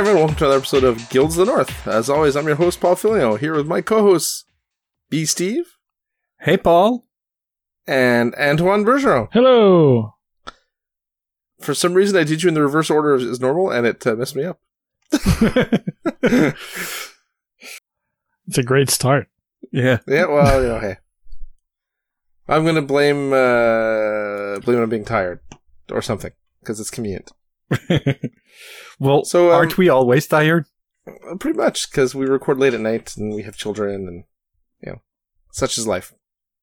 everyone, welcome to another episode of Guilds of the North. As always, I'm your host, Paul Filio, here with my co-hosts, B. Steve. Hey, Paul. And Antoine Bergeron. Hello. For some reason, I did you in the reverse order as normal, and it messed me up. It's a great start. Yeah. Yeah, well, hey. I'm going to blame it on being tired, or something, because it's convenient. Well, so, aren't we always tired? Pretty much, because we record late at night, and we have children, and, such is life.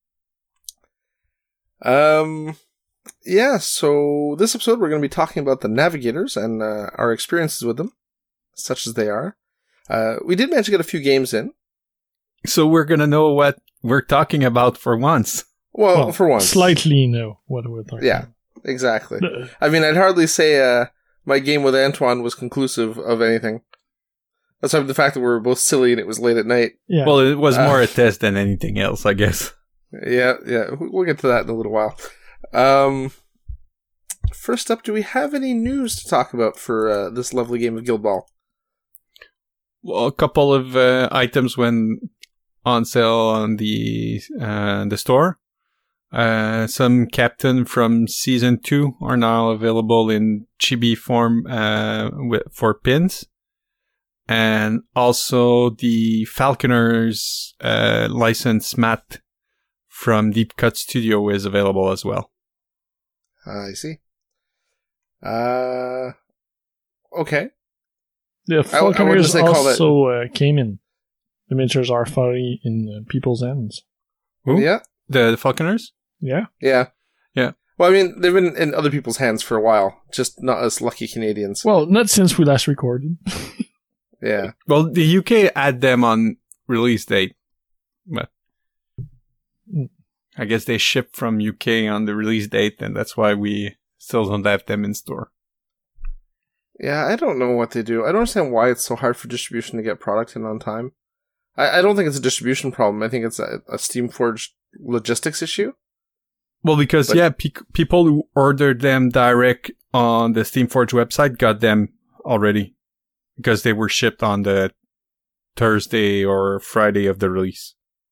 Yeah, so this episode we're going to be talking about the Navigators and our experiences with them, such as they are. We did manage to get a few games in. So we're going to know what we're talking about for once. Well, for once. Slightly know what we're talking about. Exactly. I mean, I'd hardly say my game with Antoine was conclusive of anything. Aside from the fact that we were both silly and it was late at night. Yeah. Well, it was more a test than anything else, I guess. Yeah. We'll get to that in a little while. First up, do we have any news to talk about for this lovely game of Guild Ball? Well, a couple of items went on sale on the store. Some Captain from Season 2 are now available in chibi form for pins. And also the Falconers license mat from Deep Cut Studio is available as well. I see. Okay. The Falconers also came in. The miniatures are fully in people's hands. Who? Yeah. The Falconers? Yeah. Yeah. Yeah. Well, I mean, they've been in other people's hands for a while, just not as lucky Canadians. Well, not since we last recorded. Yeah. Well, the UK had them on release date. But I guess they shipped from UK on the release date, and that's why we still don't have them in store. Yeah, I don't know what they do. I don't understand why it's so hard for distribution to get product in on time. I don't think it's a distribution problem. I think it's a Steamforged logistics issue. Well, because, people who ordered them direct on the Steamforged website got them already. Because they were shipped on the Thursday or Friday of the release.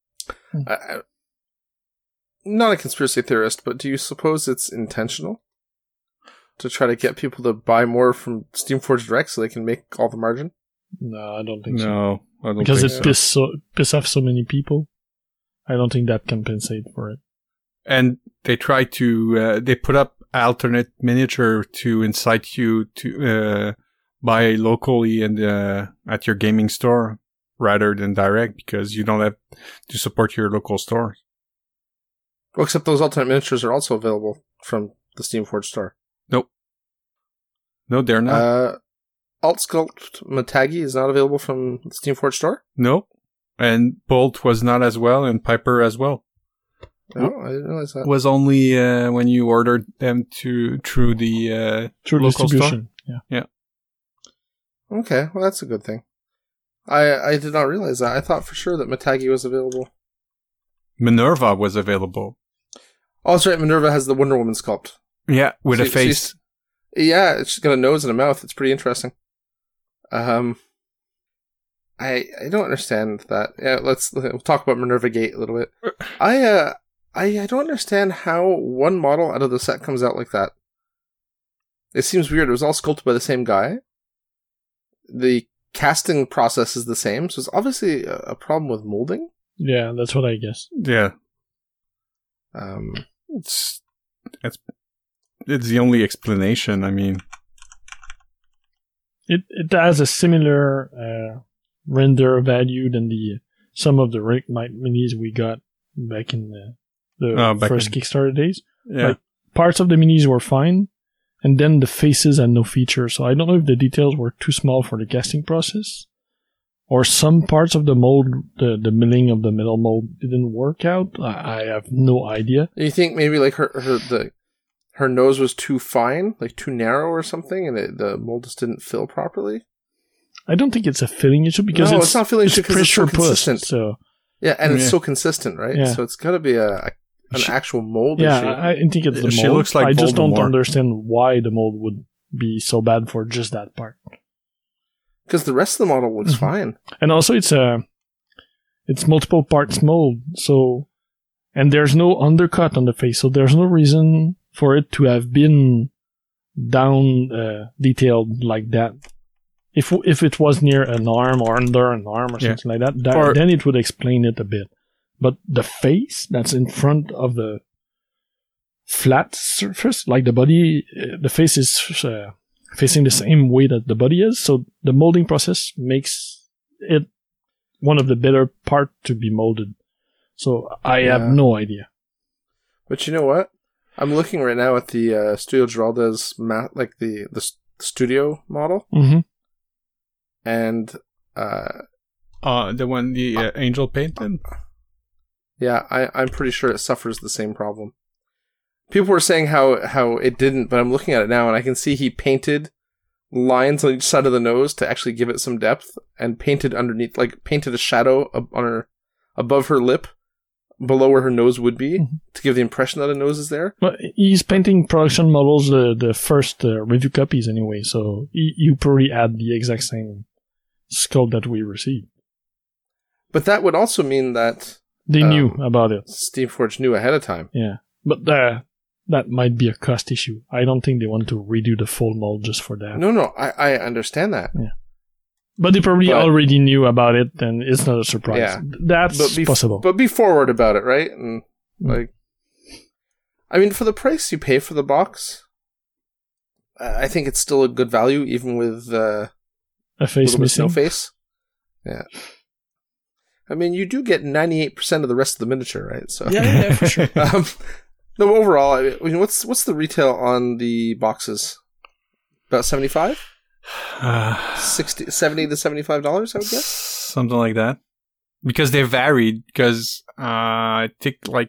Not a conspiracy theorist, but do you suppose it's intentional? To try to get people to buy more from Steamforged Direct so they can make all the margin? No, I don't think so. No, I don't because think it piss off so many people. I don't think that compensates for it. And they try to, they put up alternate miniature to incite you to buy locally and at your gaming store rather than direct because you don't have to support your local store. Well, except those alternate miniatures are also available from the Steamforged store. Nope. No, they're not. Alt Sculpt Matagi is not available from the Steamforged store? Nope. And Bolt was not as well, and Piper as well. No, I didn't realize that. Was only when you ordered them through the local distribution. Store. Yeah. Okay, well that's a good thing. I did not realize that. I thought for sure that Matagi was available. Minerva was available. Oh, that's right. Minerva has the Wonder Woman sculpt. Yeah, with a face. Yeah, it's got a nose and a mouth. It's pretty interesting. I don't understand that. Yeah, we'll talk about Minerva Gate a little bit. I don't understand how one model out of the set comes out like that. It seems weird. It was all sculpted by the same guy. The casting process is the same, so it's obviously a problem with molding. Yeah, that's what I guess. Yeah. It's the only explanation. I mean, it has a similar render value than some of the Rick Knight minis we got back in the first Kickstarter days. Yeah. Like, parts of the minis were fine, and then the faces had no features. So I don't know if the details were too small for the casting process, or some parts of the mold, the milling of the metal mold didn't work out. I have no idea. You think maybe like her nose was too fine, like too narrow or something, and the mold just didn't fill properly? I don't think it's a filling issue because it's not filling issue because it's so consistent. So yeah, and it's so consistent, right? Yeah. So it's got to be an actual mold issue. Yeah, I think it's the mold. She looks like I just Voldemort. don't understand why the mold would be so bad for just that part. Because the rest of the model looks fine. And also, it's multiple parts mold. So, and there's no undercut on the face, so there's no reason for it to have been down detailed like that. If it was near an arm or under an arm or something like that, then it would explain it a bit. But the face that's in front of the flat surface, like the body, the face is facing the same way that the body is, so the molding process makes it one of the better part to be molded. So I have no idea. But you know what? I'm looking right now at the Studio Giralda's like the studio model. Mm-hmm. And the one the Angel painted? Yeah, I'm pretty sure it suffers the same problem. People were saying how it didn't, but I'm looking at it now and I can see he painted lines on each side of the nose to actually give it some depth, and painted underneath, like painted a shadow on her, above her lip, below where her nose would be, to give the impression that a nose is there. But he's painting production models, the first review copies anyway, so you probably had the exact same sculpt that we received. But that would also mean that they knew about it. Steamforge knew ahead of time. Yeah, but that might be a cost issue. I don't think they want to redo the full mold just for that. No, I understand that. Yeah. But they probably already knew about it, and it's not a surprise. Yeah. That's possible. But be forward about it, right? And like, I mean, for the price you pay for the box, I think it's still a good value, even with a face missing. No face. Yeah. I mean, you do get 98% of the rest of the miniature, right? So yeah, for sure. No, overall, I mean, what's the retail on the boxes? About 75? 70 to $75, I would guess? Something like that. Because they varied, because I think like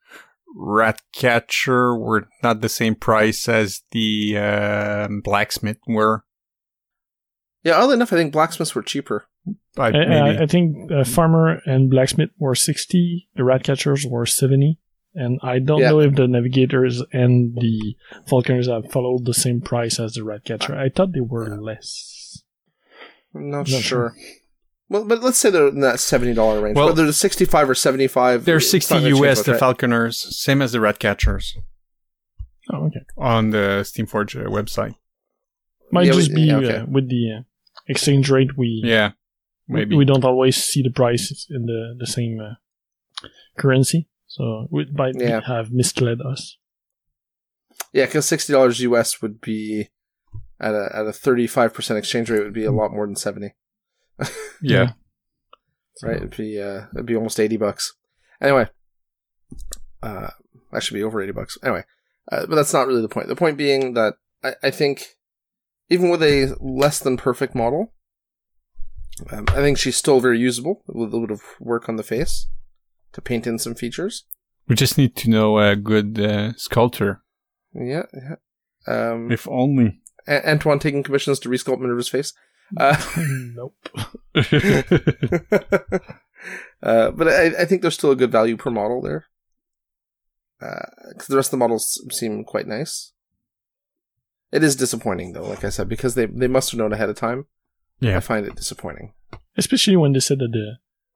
Ratcatcher were not the same price as the Blacksmith were. Yeah, oddly enough, I think Blacksmiths were cheaper. I think Farmer and Blacksmith were 60, the Ratcatchers were 70, and I don't know if the Navigators and the Falconers have followed the same price as the Ratcatcher. I thought they were less. I'm not sure. Well, but let's say they're in that $70 range. Well, whether they're 65 or 75. They're 60 US, the Falconers, same as the Ratcatchers. Oh, okay. On the Steamforge website. Might just be with the exchange rate. Maybe we don't always see the price in the same currency, so it might have misled us. Yeah, because $60 US would be at a 35% exchange rate would be a lot more than 70. Yeah. Right, it'd be almost $80. Anyway, actually be over $80. Anyway, but that's not really the point. The point being that I think even with a less than perfect model, I think she's still very usable with a little bit of work on the face to paint in some features. We just need to know a good sculptor. Yeah. If only. Antoine taking commissions to resculpt Minerva's face. Nope. But I think there's still a good value per model there. Because the rest of the models seem quite nice. It is disappointing, though, like I said, because they must have known ahead of time. Yeah. I find it disappointing. Especially when they said that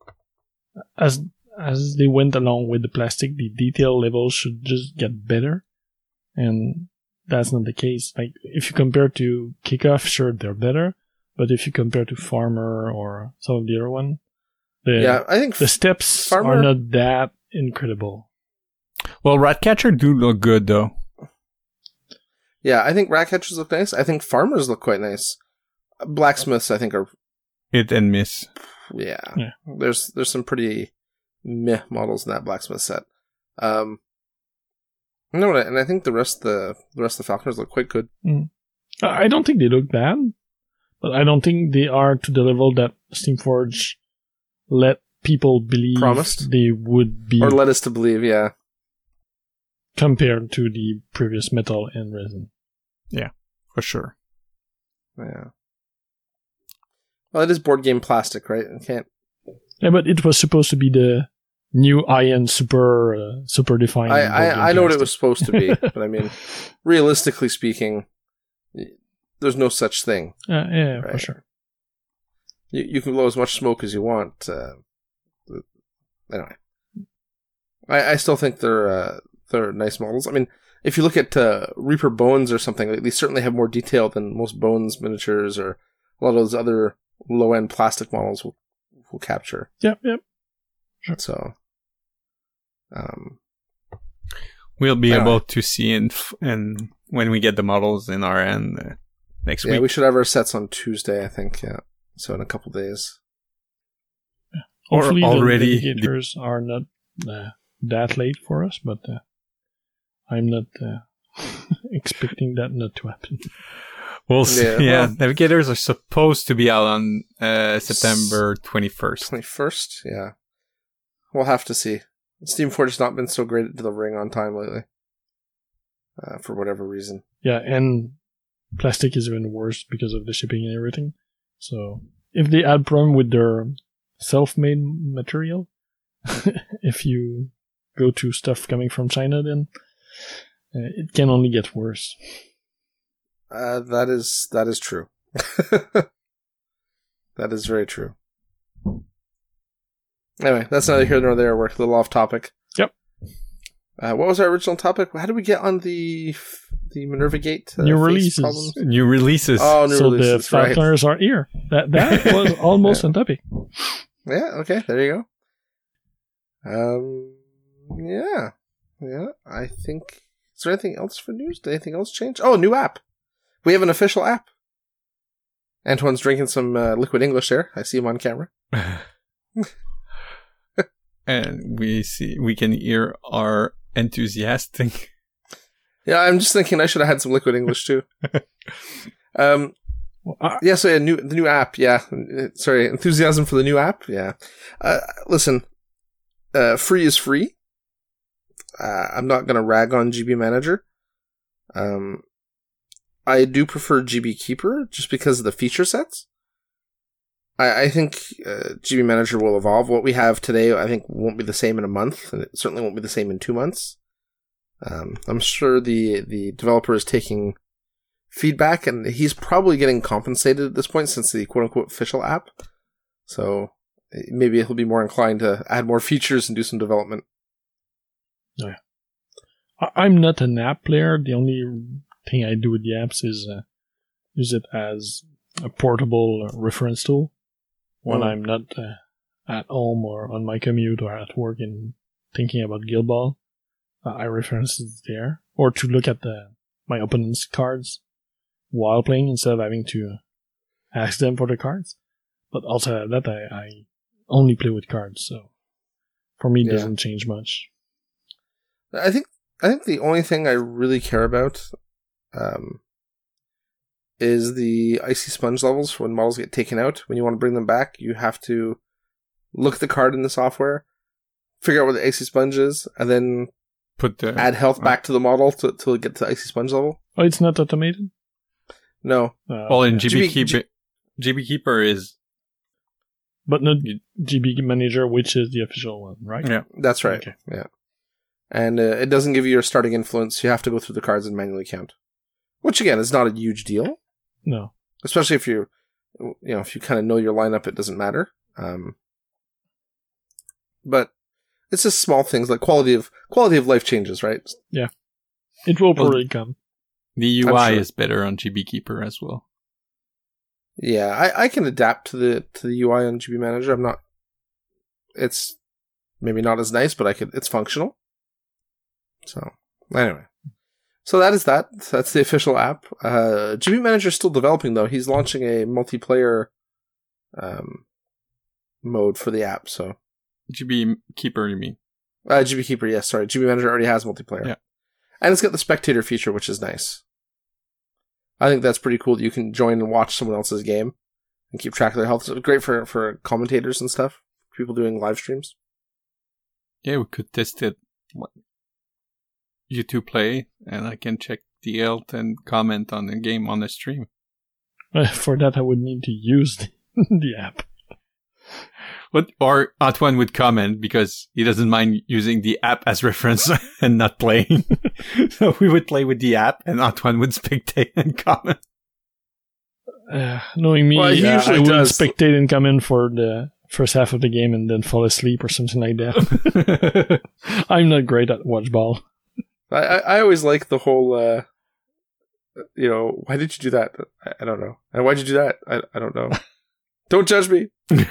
as they went along with the plastic, the detail levels should just get better. And that's not the case. Like, if you compare to Kickoff, sure, they're better. But if you compare to Farmer or some of the other one, I think the steps are not that incredible. Well, Ratcatcher do look good, though. Yeah, I think Ratcatchers look nice. I think Farmers look quite nice. Blacksmiths, I think, are hit and miss. Yeah. There's some pretty meh models in that Blacksmith set. No, and I think the rest of the Falconers look quite good. I don't think they look bad, but I don't think they are to the level that Steamforge let people believe they would be, or led us to believe. Yeah. Compared to the previous metal and resin. Yeah, for sure. Yeah. Well, it is board game plastic, right? It can't. Yeah, but it was supposed to be the new high-end super defined. I know what it was supposed to be, but I mean, realistically speaking, there's no such thing. Yeah, right? For sure. You can blow as much smoke as you want. Anyway, I still think they're nice models. I mean, if you look at Reaper Bones or something, they certainly have more detail than most Bones miniatures or a lot of those other low-end plastic models will capture. Yep. Sure. So, we'll be able to see and when we get the models in our end next week. Yeah, we should have our sets on Tuesday, I think. Yeah, so in a couple days. Hopefully, already the indicators are not that late for us, but I'm not expecting that not to happen. We'll see. Yeah, well, navigators are supposed to be out on September 21st. 21st, yeah. We'll have to see. Steamforge has not been so great at delivering on time lately. For whatever reason. Yeah, and plastic is even worse because of the shipping and everything. So, if they had problem with their self-made material, if you go to stuff coming from China, then it can only get worse. That is true. That is very true. Anyway, that's neither here nor there. We're a little off topic. Yep. What was our original topic? How did we get on the Minerva Gate? New releases. Problems? New releases. Oh, new so releases. So the Falconers are here. That was almost on topic. Yeah. Okay. There you go. Yeah. I think. Is there anything else for news? Did anything else change? Oh, new app. We have an official app. Antoine's drinking some liquid English there. I see him on camera. And we can hear our enthusiastic. Yeah, I'm just thinking I should have had some liquid English too. The new app. Yeah, sorry, enthusiasm for the new app. Yeah, listen, free is free. I'm not gonna rag on GB Manager. I do prefer GB Keeper just because of the feature sets. I think GB Manager will evolve. What we have today, I think, won't be the same in a month, and it certainly won't be the same in 2 months. I'm sure the developer is taking feedback, and he's probably getting compensated at this point since the quote-unquote official app. So maybe he'll be more inclined to add more features and do some development. Yeah. I'm not an app player. The only thing I do with the apps is use it as a portable reference tool when I'm not at home or on my commute or at work and thinking about Guild Ball. I reference it there, or to look at my opponent's cards while playing instead of having to ask them for the cards. But outside of that, I only play with cards, so for me it doesn't change much. I think the only thing I really care about is the icy sponge levels when models get taken out. When you want to bring them back, you have to look at the card in the software, figure out where the icy sponge is, and then add health back to the model till it get to the icy sponge level. Oh, it's not automated? No. Well, in GB Keeper is... But not GB Manager, which is the official one, right? Yeah. That's right. Okay. Yeah. And it doesn't give you your starting influence. You have to go through the cards and manually count. Which, again, is not a huge deal. No. Especially if you kind of know your lineup, it doesn't matter. But it's just small things like quality of life changes, right? Yeah. It will probably come. The UI is better on GB Keeper as well. Yeah, I can adapt to the UI on GB Manager. It's maybe not as nice, but it's functional. So, anyway. So that is that. That's the official app. GB Manager is still developing, though. He's launching a multiplayer mode for the app, so... GB Keeper, you mean? GB Keeper, yes, sorry. GB Manager already has multiplayer. Yeah. And it's got the spectator feature, which is nice. I think that's pretty cool that you can join and watch someone else's game and keep track of their health. It's great for commentators and stuff. People doing live streams. Yeah, we could test it. You two play, and I can check the health and comment on the game on the stream. For that, I would need to use the app. Or Antoine would comment because he doesn't mind using the app as reference and not playing. So we would play with the app, and Antoine would spectate and comment. Knowing me, Well, he I usually would does. spectate and come in for the first half of the game and then fall asleep or something like that. I'm not great at watch ball. I always like the whole, why did you do that? I don't know. And why'd you do that? I don't know. Don't judge me.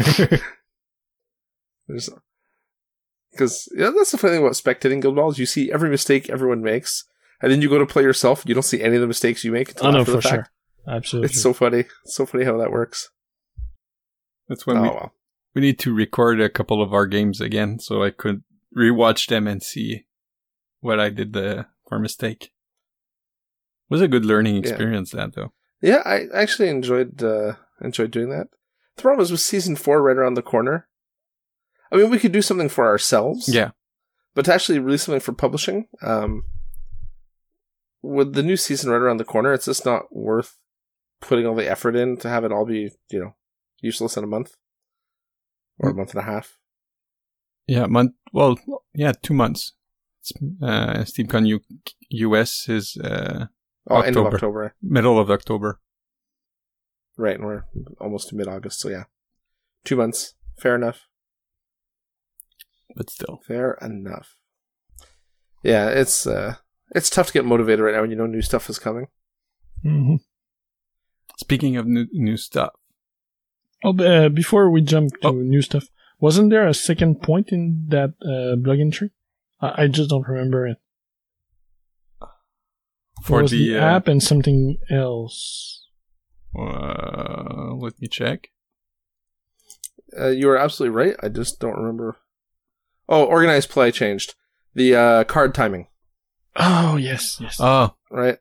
Because that's the funny thing about spectating Guild Ball is you see every mistake everyone makes, and then you go to play yourself, you don't see any of the mistakes you make until Oh, no, after for the fact. sure. Absolutely. It's so funny. It's so funny how that works. That's when Well. we need to record a couple of our games again, so I could rewatch them and see what I did for mistake. It was a good learning experience, that though. Yeah, I actually enjoyed doing that. The problem is with Season 4 right around the corner. I mean, we could do something for ourselves. Yeah. But to actually release something for publishing, with the new season right around the corner, it's just not worth putting all the effort in to have it all be, useless in a month. Or a month and a half. Yeah, 2 months. SteamCon US is End of October. Middle of October. Right, and we're almost to mid-August, so yeah. 2 months. Fair enough. But still. Fair enough. Yeah, it's tough to get motivated right now when you know new stuff is coming. Mm-hmm. Speaking of new stuff. Oh, before we jump to new stuff, wasn't there a second point in that blog entry? I just don't remember it. For the app and something else. Let me check. You are absolutely right. I just don't remember. Oh, organized play changed. The card timing. Oh, yes. Oh, right.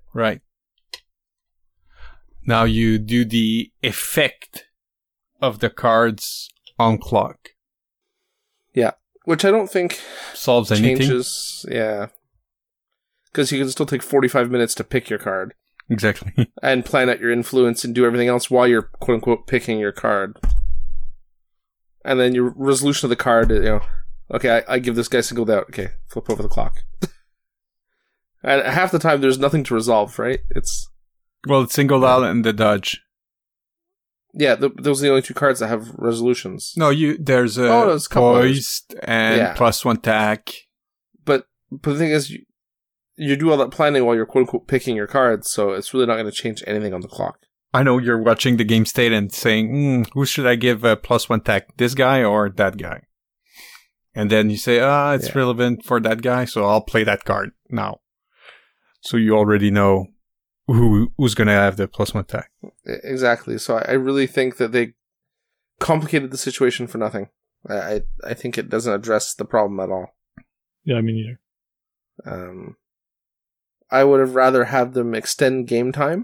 Now you do the effect of the cards on clock. Yeah, which I don't think solves anything. Changes, yeah. Because you can still take 45 minutes to pick your card. Exactly. And plan out your influence and do everything else while you're quote-unquote picking your card. And then your resolution of the card, okay, I give this guy singled out. Okay, flip over the clock. And half the time there's nothing to resolve, right? It's singled out and the dodge. Yeah, those are the only two cards that have resolutions. No, there's a poised and +1 attack. But the thing is, you do all that planning while you're quote-unquote picking your cards, so it's really not going to change anything on the clock. I know you're watching the game state and saying, who should I give a +1 attack, this guy or that guy? And then you say, it's relevant for that guy, so I'll play that card now. So you already know who's going to have the +1 attack. Exactly. So I really think that they complicated the situation for nothing. I think it doesn't address the problem at all. Yeah, me neither. I would have rather have them extend game time,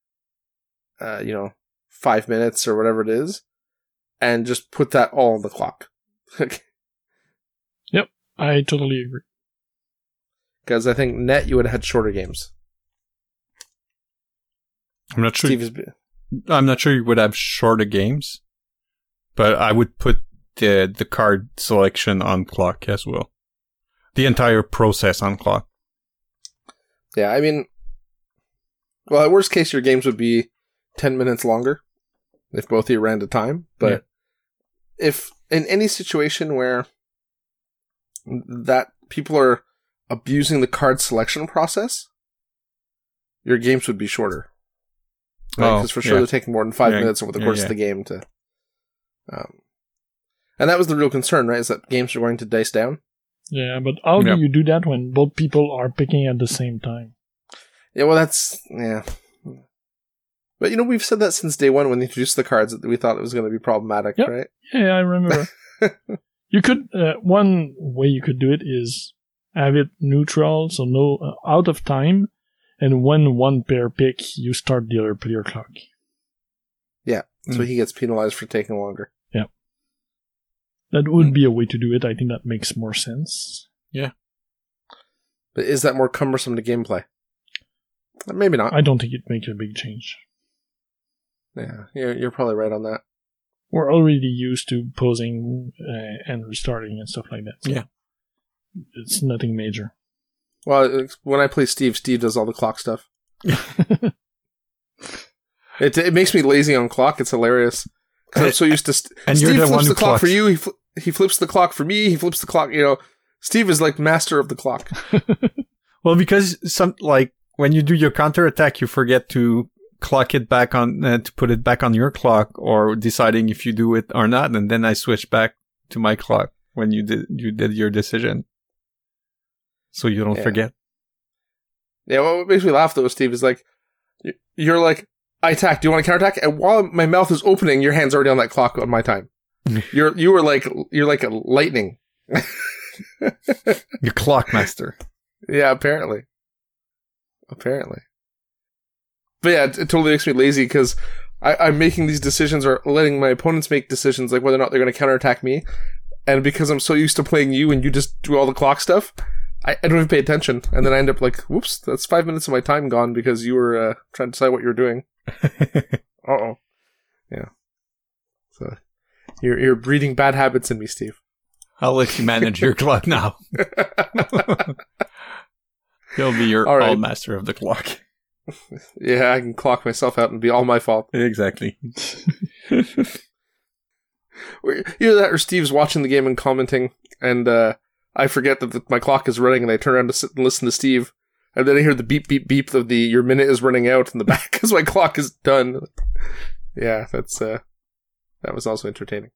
5 minutes or whatever it is, and just put that all on the clock. Yep, I totally agree. Because I think net you would have had shorter games. I'm not sure. I'm not sure you would have shorter games, but I would put the card selection on clock as well. The entire process on clock. Yeah, I mean, well, at worst case, your games would be 10 minutes longer if both of you ran to time. But if in any situation where that people are abusing the card selection process, your games would be shorter. Right? Because for sure they're taking more than 5 minutes over the course of the game to... and that was the real concern, right? Is that games are going to dice down. Yeah, but how do you do that when both people are picking at the same time? Yeah, well, that's... Yeah. But, we've said that since day one when they introduced the cards that we thought it was going to be problematic, right? Yeah, I remember. You could... one way you could do it is have it neutral, so no out of time, and when one pair pick, you start the other player clock. Yeah, so he gets penalized for taking longer. Yeah. That would be a way to do it. I think that makes more sense. Yeah. But is that more cumbersome to gameplay? Maybe not. I don't think it makes a big change. Yeah, you're probably right on that. We're already used to pausing and restarting and stuff like that. So yeah. It's nothing major. Well, when I play Steve does all the clock stuff. It makes me lazy on clock. It's hilarious. 'Cause I'm so used to... And Steve you're the flips one who the clock for clocks. you. He flips the clock for me. He flips the clock, Steve is like master of the clock. Well, because when you do your counter attack, you forget to clock it back on, to put it back on your clock, or deciding if you do it or not. And then I switch back to my clock when you did your decision. So you don't forget. Yeah, what makes me laugh though, Steve, is like, you're like, I attack, do you want to counterattack? And while my mouth is opening, your hand's already on that clock on my time. You're like a lightning. Your clock master. Yeah, apparently. But yeah, it totally makes me lazy because I'm making these decisions or letting my opponents make decisions like whether or not they're going to counterattack me. And because I'm so used to playing you and you just do all the clock stuff, I don't even pay attention. And then I end up like, whoops, that's 5 minutes of my time gone because you were trying to decide what you were doing. Uh-oh. Yeah. So you're breeding bad habits in me, Steve. I'll let you manage your clock now. He'll be your All right. all master of the clock. Yeah, I can clock myself out and be all my fault. Exactly. Either that or Steve's watching the game and commenting, and I forget that my clock is running, and I turn around to sit and listen to Steve, and then I hear the beep, beep, beep of your minute is running out in the back because my clock is done. Yeah, that was also entertaining.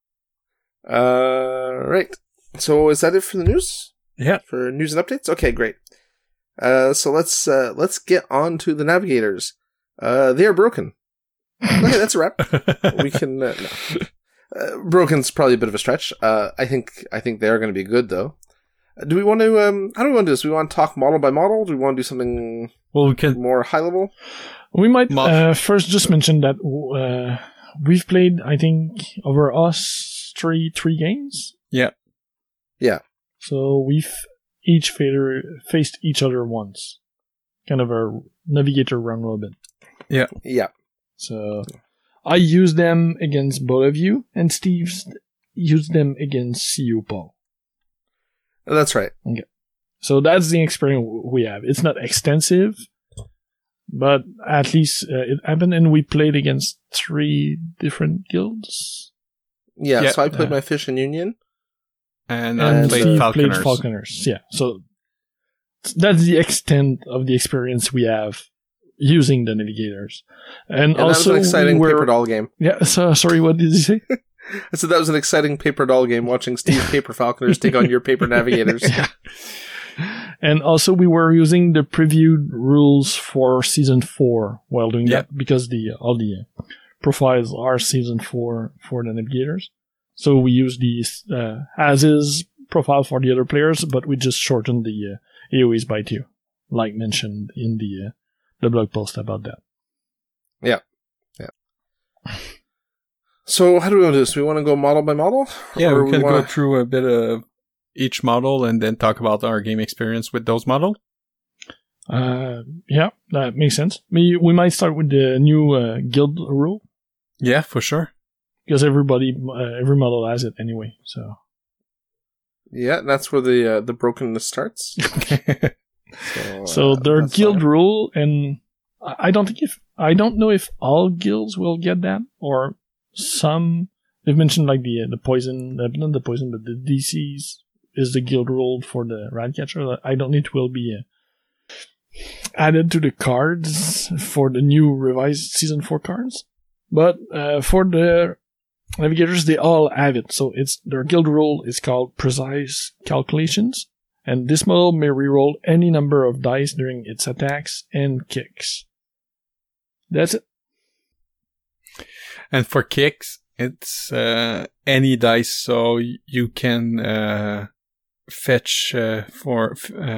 Right. So is that it for the news? Yeah. For news and updates? Okay, great. So let's get on to the navigators. They are broken. Okay, that's a wrap. We can, no. Broken's probably a bit of a stretch. I think they are going to be good though. Do we want to, how do we want to do this? Do we want to talk model by model? Do we want to do something we can more high level? We might first just mention that we've played, I think, over us three games. Yeah. Yeah. So we've each faced each other once. Kind of a navigator round robin. Yeah. Yeah. So I used them against both of you, and Steve's used them against you, Paul. That's right. Okay. So that's the experience we have. It's not extensive, but at least it happened, and we played against 3 different guilds. Yeah, so I played my Fish and Union. And I played Steve Falconers. played Falconers. Yeah, so that's the extent of the experience we have using the navigators. And Yeah, also, that was an exciting paper doll game. Yeah, so, sorry, what did you say? I said that was an exciting paper doll game, watching Steve's paper Falconers take on your paper navigators. Yeah. And also, we were using the previewed rules for Season 4 while doing that, because all the profiles are Season 4 for the navigators. So we use these as-is profile for the other players, but we just shortened the AoEs by 2, like mentioned in the blog post about that. Yeah. Yeah. So how do we want to do this? We want to go model by model? Yeah, Or we can go through a bit of each model and then talk about our game experience with those models. Yeah, that makes sense. We might start with the new guild rule. Yeah, for sure. Because every model has it anyway, so. Yeah, that's where the brokenness starts. So their guild rule, and I don't know if all guilds will get that, or some. They've mentioned like the poison, not the poison, but the DCs is the guild rule for the Ratcatcher. I don't think it will be added to the cards for the new revised Season 4 cards. But for the navigators, they all have it. So their guild rule is called Precise Calculations. And this model may reroll any number of dice during its attacks and kicks. That's it. And for kicks, it's any dice, so you can fetch for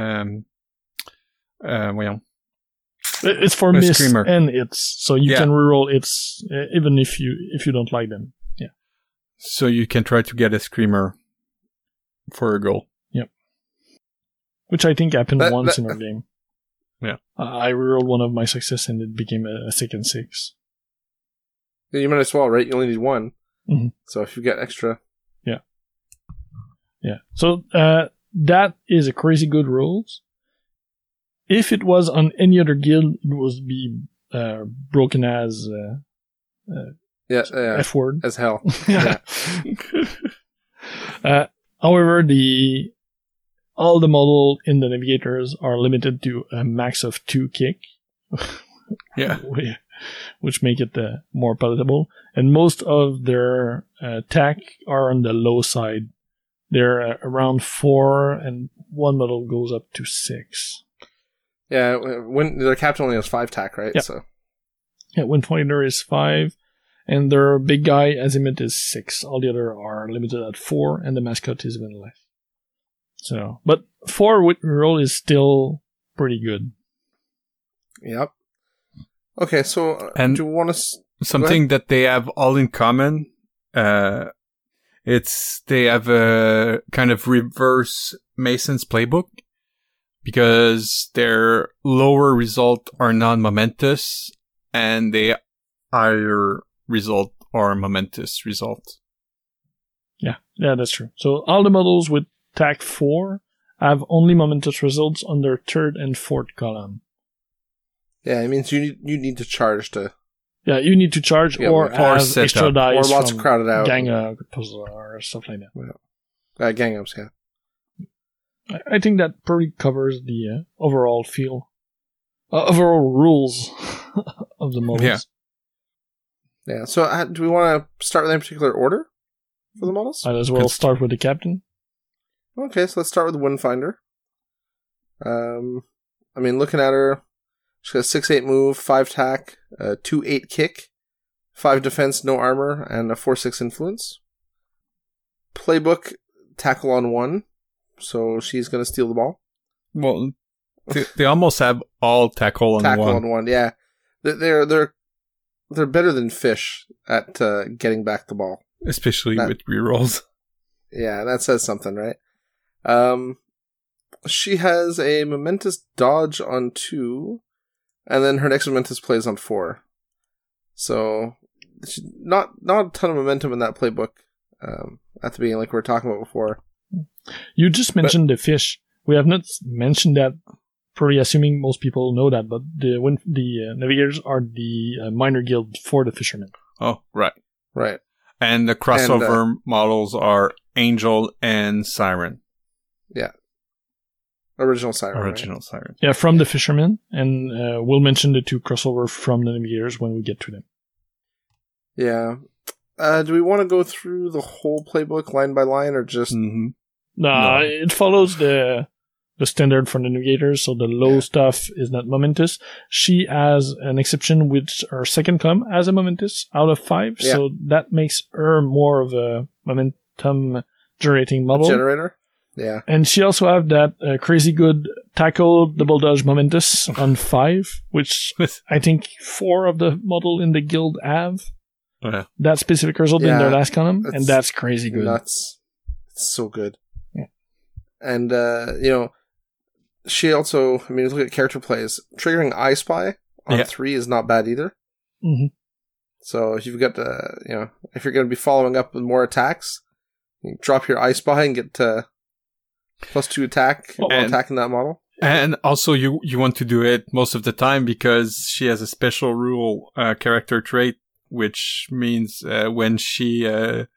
it's for miss screamer. and it's, so you can reroll it's even if you don't like them. Yeah. So you can try to get a screamer for a goal. Yep. Which I think happened once in our game. Yeah. I rerolled one of my success and it became a 6. You might as well, right? You only need 1. Mm-hmm. So if you get extra. Yeah. Yeah. So that is a crazy good rules. If it was on any other guild, it would be broken as F word. As hell. Yeah. However, all the model in the navigators are limited to a max of 2 kick. Yeah. Which make it more palatable. And most of their attack are on the low side. They're around 4, and one model goes up to 6. Yeah, when their captain only has 5 tack, right? Yeah. So Wind Fighter is 5, and their big guy azimuth is 6. All the other are limited at 4, and the mascot is even less. So, but 4 with reroll is still pretty good. Yep. Okay, so And do you want to... Something that they have all in common, they have a kind of reverse Mason's playbook, because their lower result are non-momentous, and their higher result are momentous result. Yeah, that's true. So all the models with TAC 4 have only momentous results on their 3rd and 4th column. Yeah, it means you need to charge to... Yeah, you need to charge or have set extra up. dice Or lots from of crowded out. gang puzzle or stuff like that. Gang ups, yeah. I think that pretty covers the overall feel, overall rules of the models. Yeah. Yeah, so do we want to start with any particular order for the models? Might as well start with the captain. Okay, so let's start with the Windfinder. Looking at her, she's got a 6-8 move, 5 tack, 2-8 kick, 5 defense, no armor, and a 4-6 influence. Playbook, tackle on 1, so she's going to steal the ball. Well, they almost have all tackle on Tackle 1. on 1, yeah. They're better than fish at getting back the ball. Especially with rerolls. Yeah, that says something, right? She has a momentous dodge on 2, and then her next momentous play is on 4. So, not a ton of momentum in that playbook at the beginning, like we were talking about before. You just mentioned the fish. We have not mentioned that, probably assuming most people know that, but the navigators are the minor guild for the fishermen. Oh, right. Right. And the crossover models are Angel and Siren. Yeah. Original Siren. Original Siren. Yeah, from the fishermen, and we'll mention the 2 crossover from the navigators when we get to them. Yeah. Do we want to go through the whole playbook line by line, or just... Mm-hmm. No, it follows the standard for the navigators, so the low stuff is not momentous. She has an exception which her second com as a momentous out of 5, so that makes her more of a momentum generating model. Generator? Yeah. And she also have that crazy good tackle double dodge momentous on 5, which I think 4 of the model in the guild have. Yeah. That specific result in their last column, and that's crazy good. Nuts. It's so good. Yeah. And, she also, look at character plays. Triggering I Spy on 3 is not bad either. Mm-hmm. So if you've got if you're going to be following up with more attacks, you drop your I Spy and get +2 attack while attacking that model. And also you want to do it most of the time because she has a special rule character trait, which means when she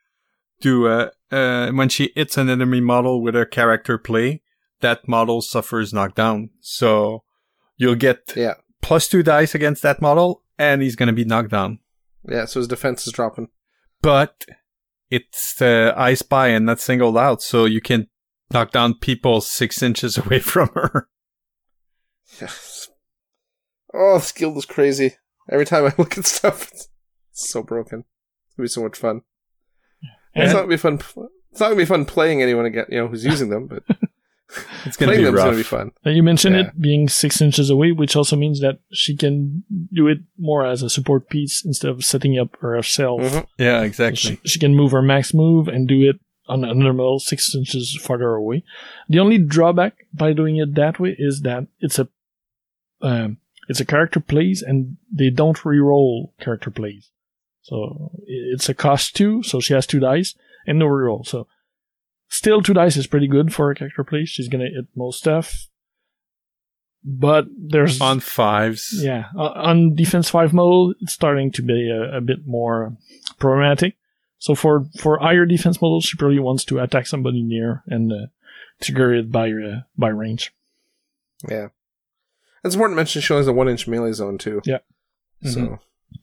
when she hits an enemy model with her character play, that model suffers knockdown. So you'll get +2 dice against that model, and he's going to be knocked down. Yeah, so his defense is dropping. But it's I Spy and not singled out, so you can knock down people 6 inches away from her. Yes. Oh, this guild is crazy. Every time I look at stuff, it's so broken. It's going to be so much fun. It's not going to be fun playing anyone again, who's using them, but it's going to be rough. It's going to be fun. You mentioned it being 6 inches away, which also means that she can do it more as a support piece instead of setting up herself. Mm-hmm. Yeah, exactly. She can move her max move and do it on another model 6 inches farther away. The only drawback by doing it that way is that it's a character plays and they don't reroll character plays. So it's a cost 2, so she has 2 dice and no reroll. So still 2 dice is pretty good for a character play. She's gonna hit most stuff. but there's On 5s. yeah on defense 5 mode, it's starting to be a bit more problematic. So for higher defense models, she probably wants to attack somebody near and trigger it by range. Yeah. It's important to mention she only has a 1-inch melee zone, too. Yeah. So. Mhm.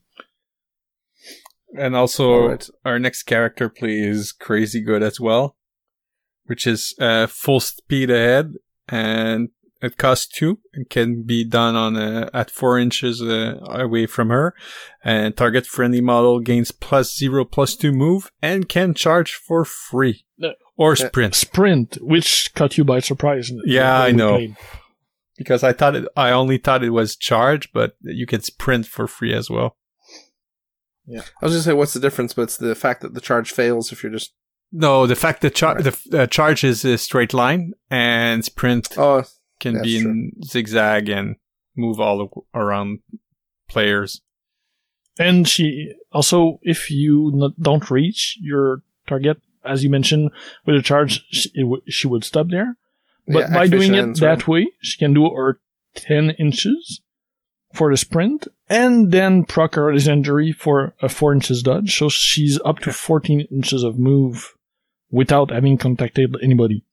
And also, Alright. our next character plays crazy good as well, which is full speed ahead, and it costs 2 and can be done on at 4 inches away from her. And target friendly model gains +0/+2 move and can charge for free or sprint. Sprint, which caught you by surprise. Yeah, when I we know. played. Because I only thought it was charge, but you can sprint for free as well. I was going to say, what's the difference? But it's the fact that the charge fails if you're just... No, the fact that the charge is a straight line and sprint Oh, can that's be in zigzag and move all around players. And she also, if you don't reach your target, as you mentioned, with a charge, she would stop there. But yeah, by doing activation it ends, that right? way, she can do her 10 inches for the sprint, and then proc her legendary for a 4 inches dodge. So she's up to 14 inches of move without having contacted anybody.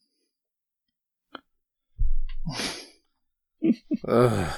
Ugh.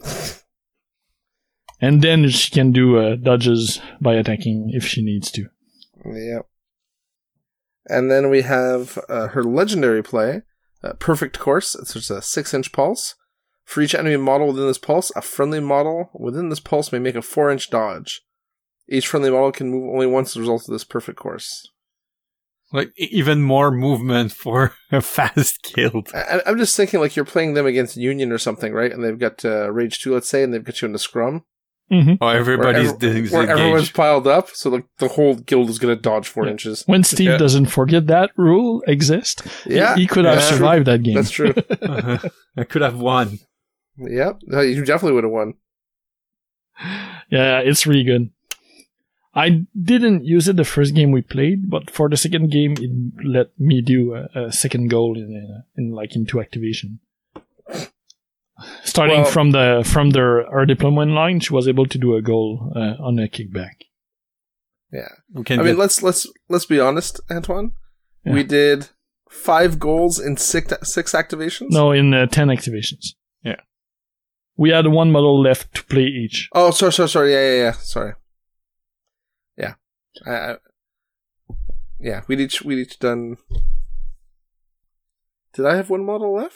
And then she can do dodges by attacking if she needs to. Yep. And then we have her legendary play, Perfect Course. It's just a 6-inch pulse. For each enemy model within this pulse, a friendly model within this pulse may make a 4-inch dodge. Each friendly model can move only once as a result of this perfect course. Like, even more movement for a fast guild. I'm just thinking, like, you're playing them against Union or something, right? And they've got Rage 2, let's say, and they've got you in the scrum. Mm-hmm. Oh, everybody's where everyone's disengaged. piled up, so the whole guild is going to dodge 4 inches. When Steve Yeah. doesn't forget that rule exists, Yeah, he could have that's survived that game. That's true. I could have won. Yep, no, you definitely would have won. Yeah, it's really good. I didn't use it the first game we played, but for the second game, it let me do a second goal in 2 activation. Starting Well- from her deployment line, she was able to do a goal on a kickback. Yeah, We can I mean, get- let's be honest, Antoine. Yeah. We did 5 goals in 6 activations. No, in 10 activations. Yeah. We had 1 model left to play each. Oh, sorry. Yeah. Sorry. Yeah. Yeah. We'd each done. Did I have 1 model left?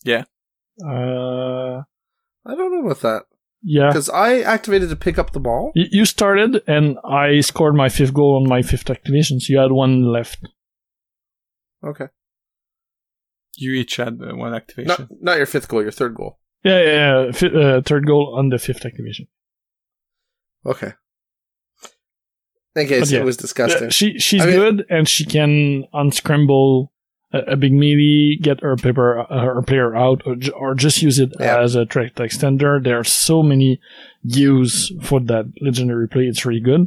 I don't know about that Yeah. because I activated to pick up the ball. You started, and I scored my 5th goal on my 5th activation, so you had 1 left. Okay. you each had one activation. Not your 5th goal, your 3rd goal. Yeah. 3rd goal on the 5th activation. Okay. In case But yeah. it was disgusting. She's I mean- good, and she can unscramble a big melee, get her player out, or just use it Yeah. as a threat extender. There are so many use for that legendary play. It's really good.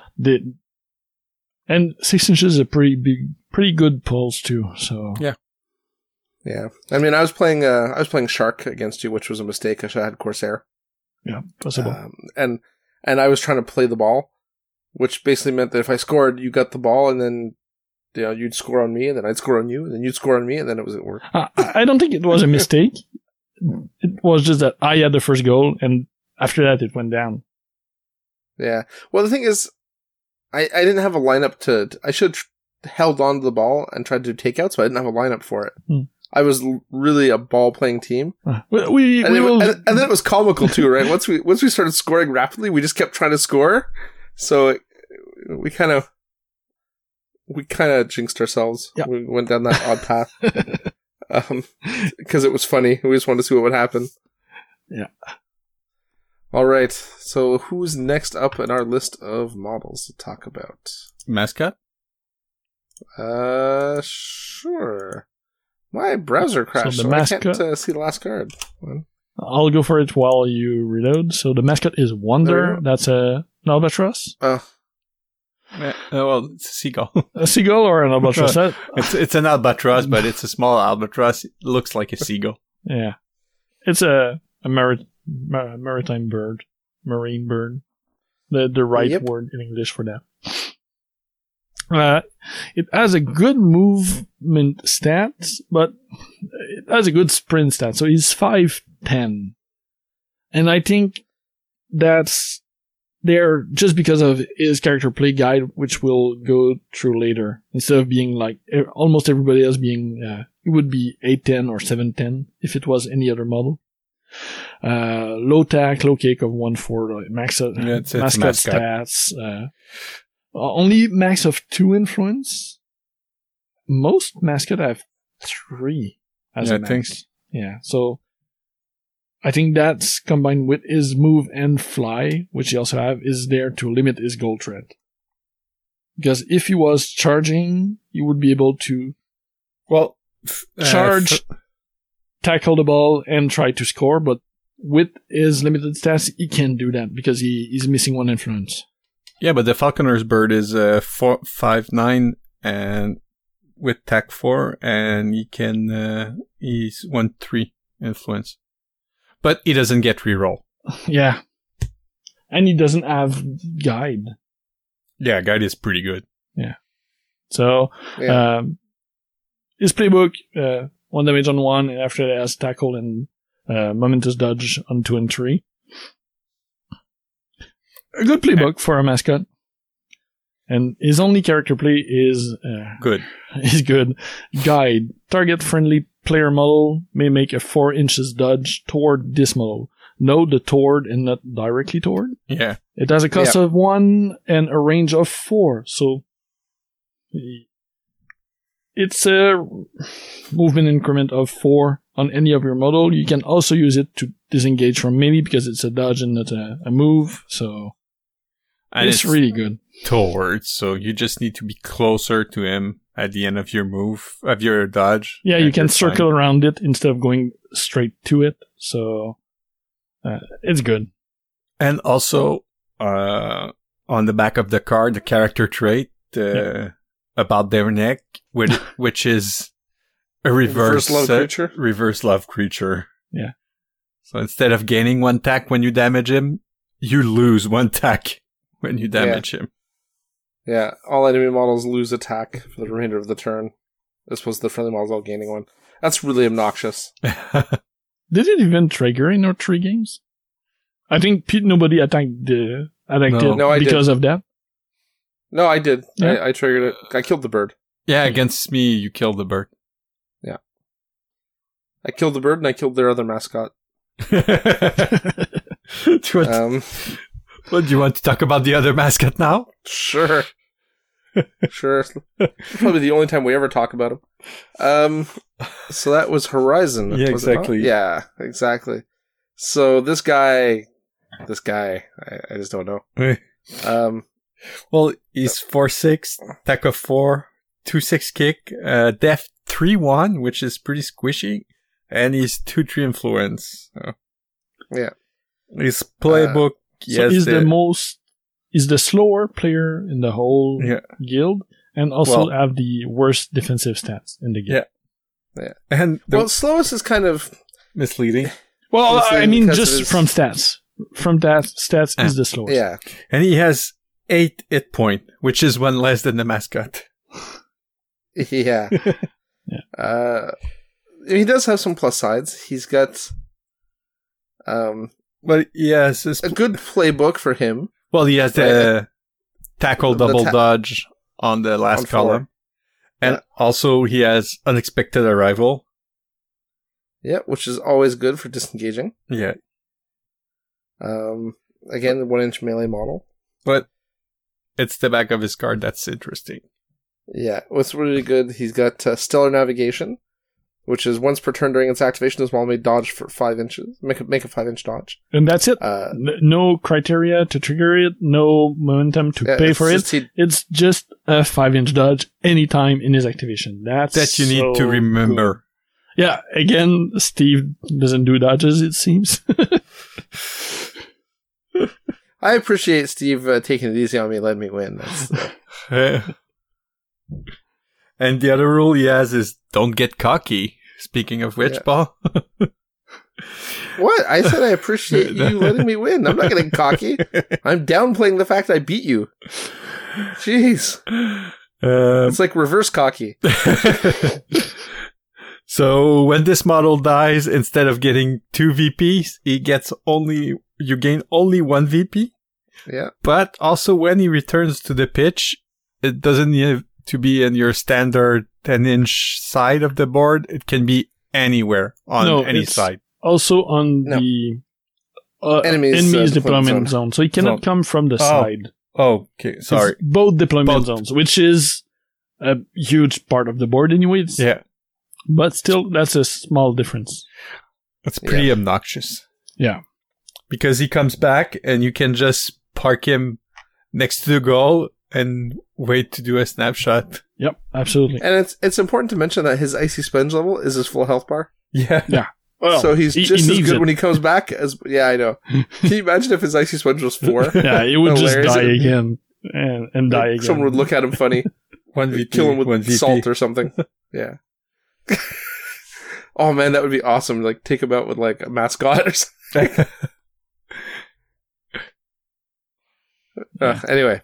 And 6 inches is a pretty good pulse too. So Yeah. Yeah. I mean, I was playing Shark against you, which was a mistake. I should have had Corsair. yeah, possible. And I was trying to play the ball, which basically meant that if I scored, you got the ball, and then you'd score on me, and then I'd score on you, and then you'd score on me, and then it was at work. I don't think it was a mistake. It was just that I had the first goal, and after that it went down. Yeah. Well, the thing is, I didn't have a lineup I should have held on to the ball and tried to do takeouts, but I didn't have a lineup for it. I was really a ball playing team. We And will. and then it was comical too, right? Once we started scoring rapidly, we just kept trying to score. So we kind of jinxed ourselves. Yeah. We went down that odd path. Because it was funny. We just wanted to see what would happen. Yeah. All right. So who's next up in our list of models to talk about? Mascot? Sure. My browser crashed, the so I can't mascot- see the last card. I'll go for it while you reload. So the mascot is There Wonder. we go. That's an albatross, Well, it's a seagull. a seagull, or an albatross. It's an albatross, but it's a small albatross. It looks like a seagull. Yeah. It's a maritime bird, marine bird. The right word in English for that. It has a good movement stats, but it has a good sprint stat. So he's 5'10", and I think that's there just because of his character play guide, which we'll go through later. Instead of being like almost everybody else being, it would be 8'10" or 7'10" if it was any other model. Low tack, low kick of 1/4, mascot stats. Only max of 2 influence. Most mascot have 3 as a max. Think. Yeah, so I think that's combined with his move and fly, which he also have, is there to limit his goal threat. Because if he was charging, he would be able to charge, tackle the ball, and try to score, but with his limited stats, he can't do that because he's missing 1 influence. Yeah, but the Falconer's bird is 5'9" and with tack 4, and he can he's 1/3 influence, but he doesn't get reroll. Yeah, and he doesn't have guide. Yeah, guide is pretty good. Yeah, so his playbook 1 damage on 1, and after that has tackle and momentous dodge on 2 and 3. A good playbook for a mascot. And his only character play is good. Is good. Guide. Target friendly player model may make a 4 inches dodge toward this model. No, the toward and not directly toward. Yeah. It has a cost of 1 and a range of 4. So it's a movement increment of 4 on any of your model. You can also use it to disengage from melee because it's a dodge and not a move. So and it's really good. Towards, so you just need to be closer to him at the end of your move, of your dodge. Yeah, you can circle around it instead of going straight to it. So it's good. And also, on the back of the card, the character trait about their neck, which is a reverse love creature. Yeah. So instead of gaining 1 tack when you damage him, you lose 1 tack when you damage him. Yeah, all enemy models lose attack for the remainder of the turn, as opposed to the friendly models all gaining 1. That's really obnoxious. Did it even trigger in our 3 games? I think nobody attacked it because of that. No, I did. Yeah. I triggered it. I killed the bird. Yeah, against me, you killed the bird. Yeah. I killed the bird and I killed their other mascot. Well, do you want to talk about the other mascot now? Sure. Sure. Probably the only time we ever talk about him. So that was Horizon. Yeah, exactly. Yeah, exactly. So this guy, I just don't know. Well, he's 4/6, attack of 4, 2/6 kick, def 3/1, which is pretty squishy, and he's 2/3 influence. So. Yeah. His playbook. So he's he's the slower player in the whole guild, and also have the worst defensive stats in the guild. Yeah. And slowest is kind of misleading. Well, I mean, just from stats. From that, stats is the slowest. Yeah. And he has 8 hit point, which is 1 less than the mascot. Yeah. He does have some plus sides. He's got but he has a good playbook for him. Well, he has the tackle double dodge on the last column. And also he has unexpected arrival. Yeah, which is always good for disengaging. Yeah. Again, 1-inch melee model. But it's the back of his card that's interesting. Yeah, what's really good, he's got stellar navigation, which is once per turn during its activation, this model may dodge for 5 inches. Make a 5-inch dodge. And that's it. No criteria to trigger it, no momentum to pay for it. It's just a 5-inch dodge anytime in his activation. That you need to remember. Cool. Yeah, again, Steve doesn't do dodges, it seems. I appreciate Steve taking it easy on me, letting me win. And the other rule he has is don't get cocky. Speaking of which, Paul. What? I said I appreciate you letting me win. I'm not getting cocky. I'm downplaying the fact I beat you. Jeez. It's like reverse cocky. So when this model dies, instead of getting 2 VPs, you gain only 1 VP. Yeah. But also when he returns to the pitch, it doesn't need to be in your standard 10-inch side of the board. It can be anywhere on any side. Also on the enemy's deployment zone. So it cannot come from the side. Oh, okay. Sorry. It's both deployment zones, which is a huge part of the board anyways. Yeah. But still, that's a small difference. It's pretty obnoxious. Yeah. Because he comes back and you can just park him next to the goal and wait to do a snapshot. Yep, absolutely. And it's important to mention that his icy sponge level is his full health bar. Yeah. Yeah. Well, so he's just as good it. when he comes back as... Yeah, I know. Can you imagine if his icy sponge was 4? Yeah, he would just die again and die again. Someone would look at him funny. 1 VP. Kill him with salt or something. Yeah. Oh man, that would be awesome. Like, take him out with like a mascot or something. Anyway.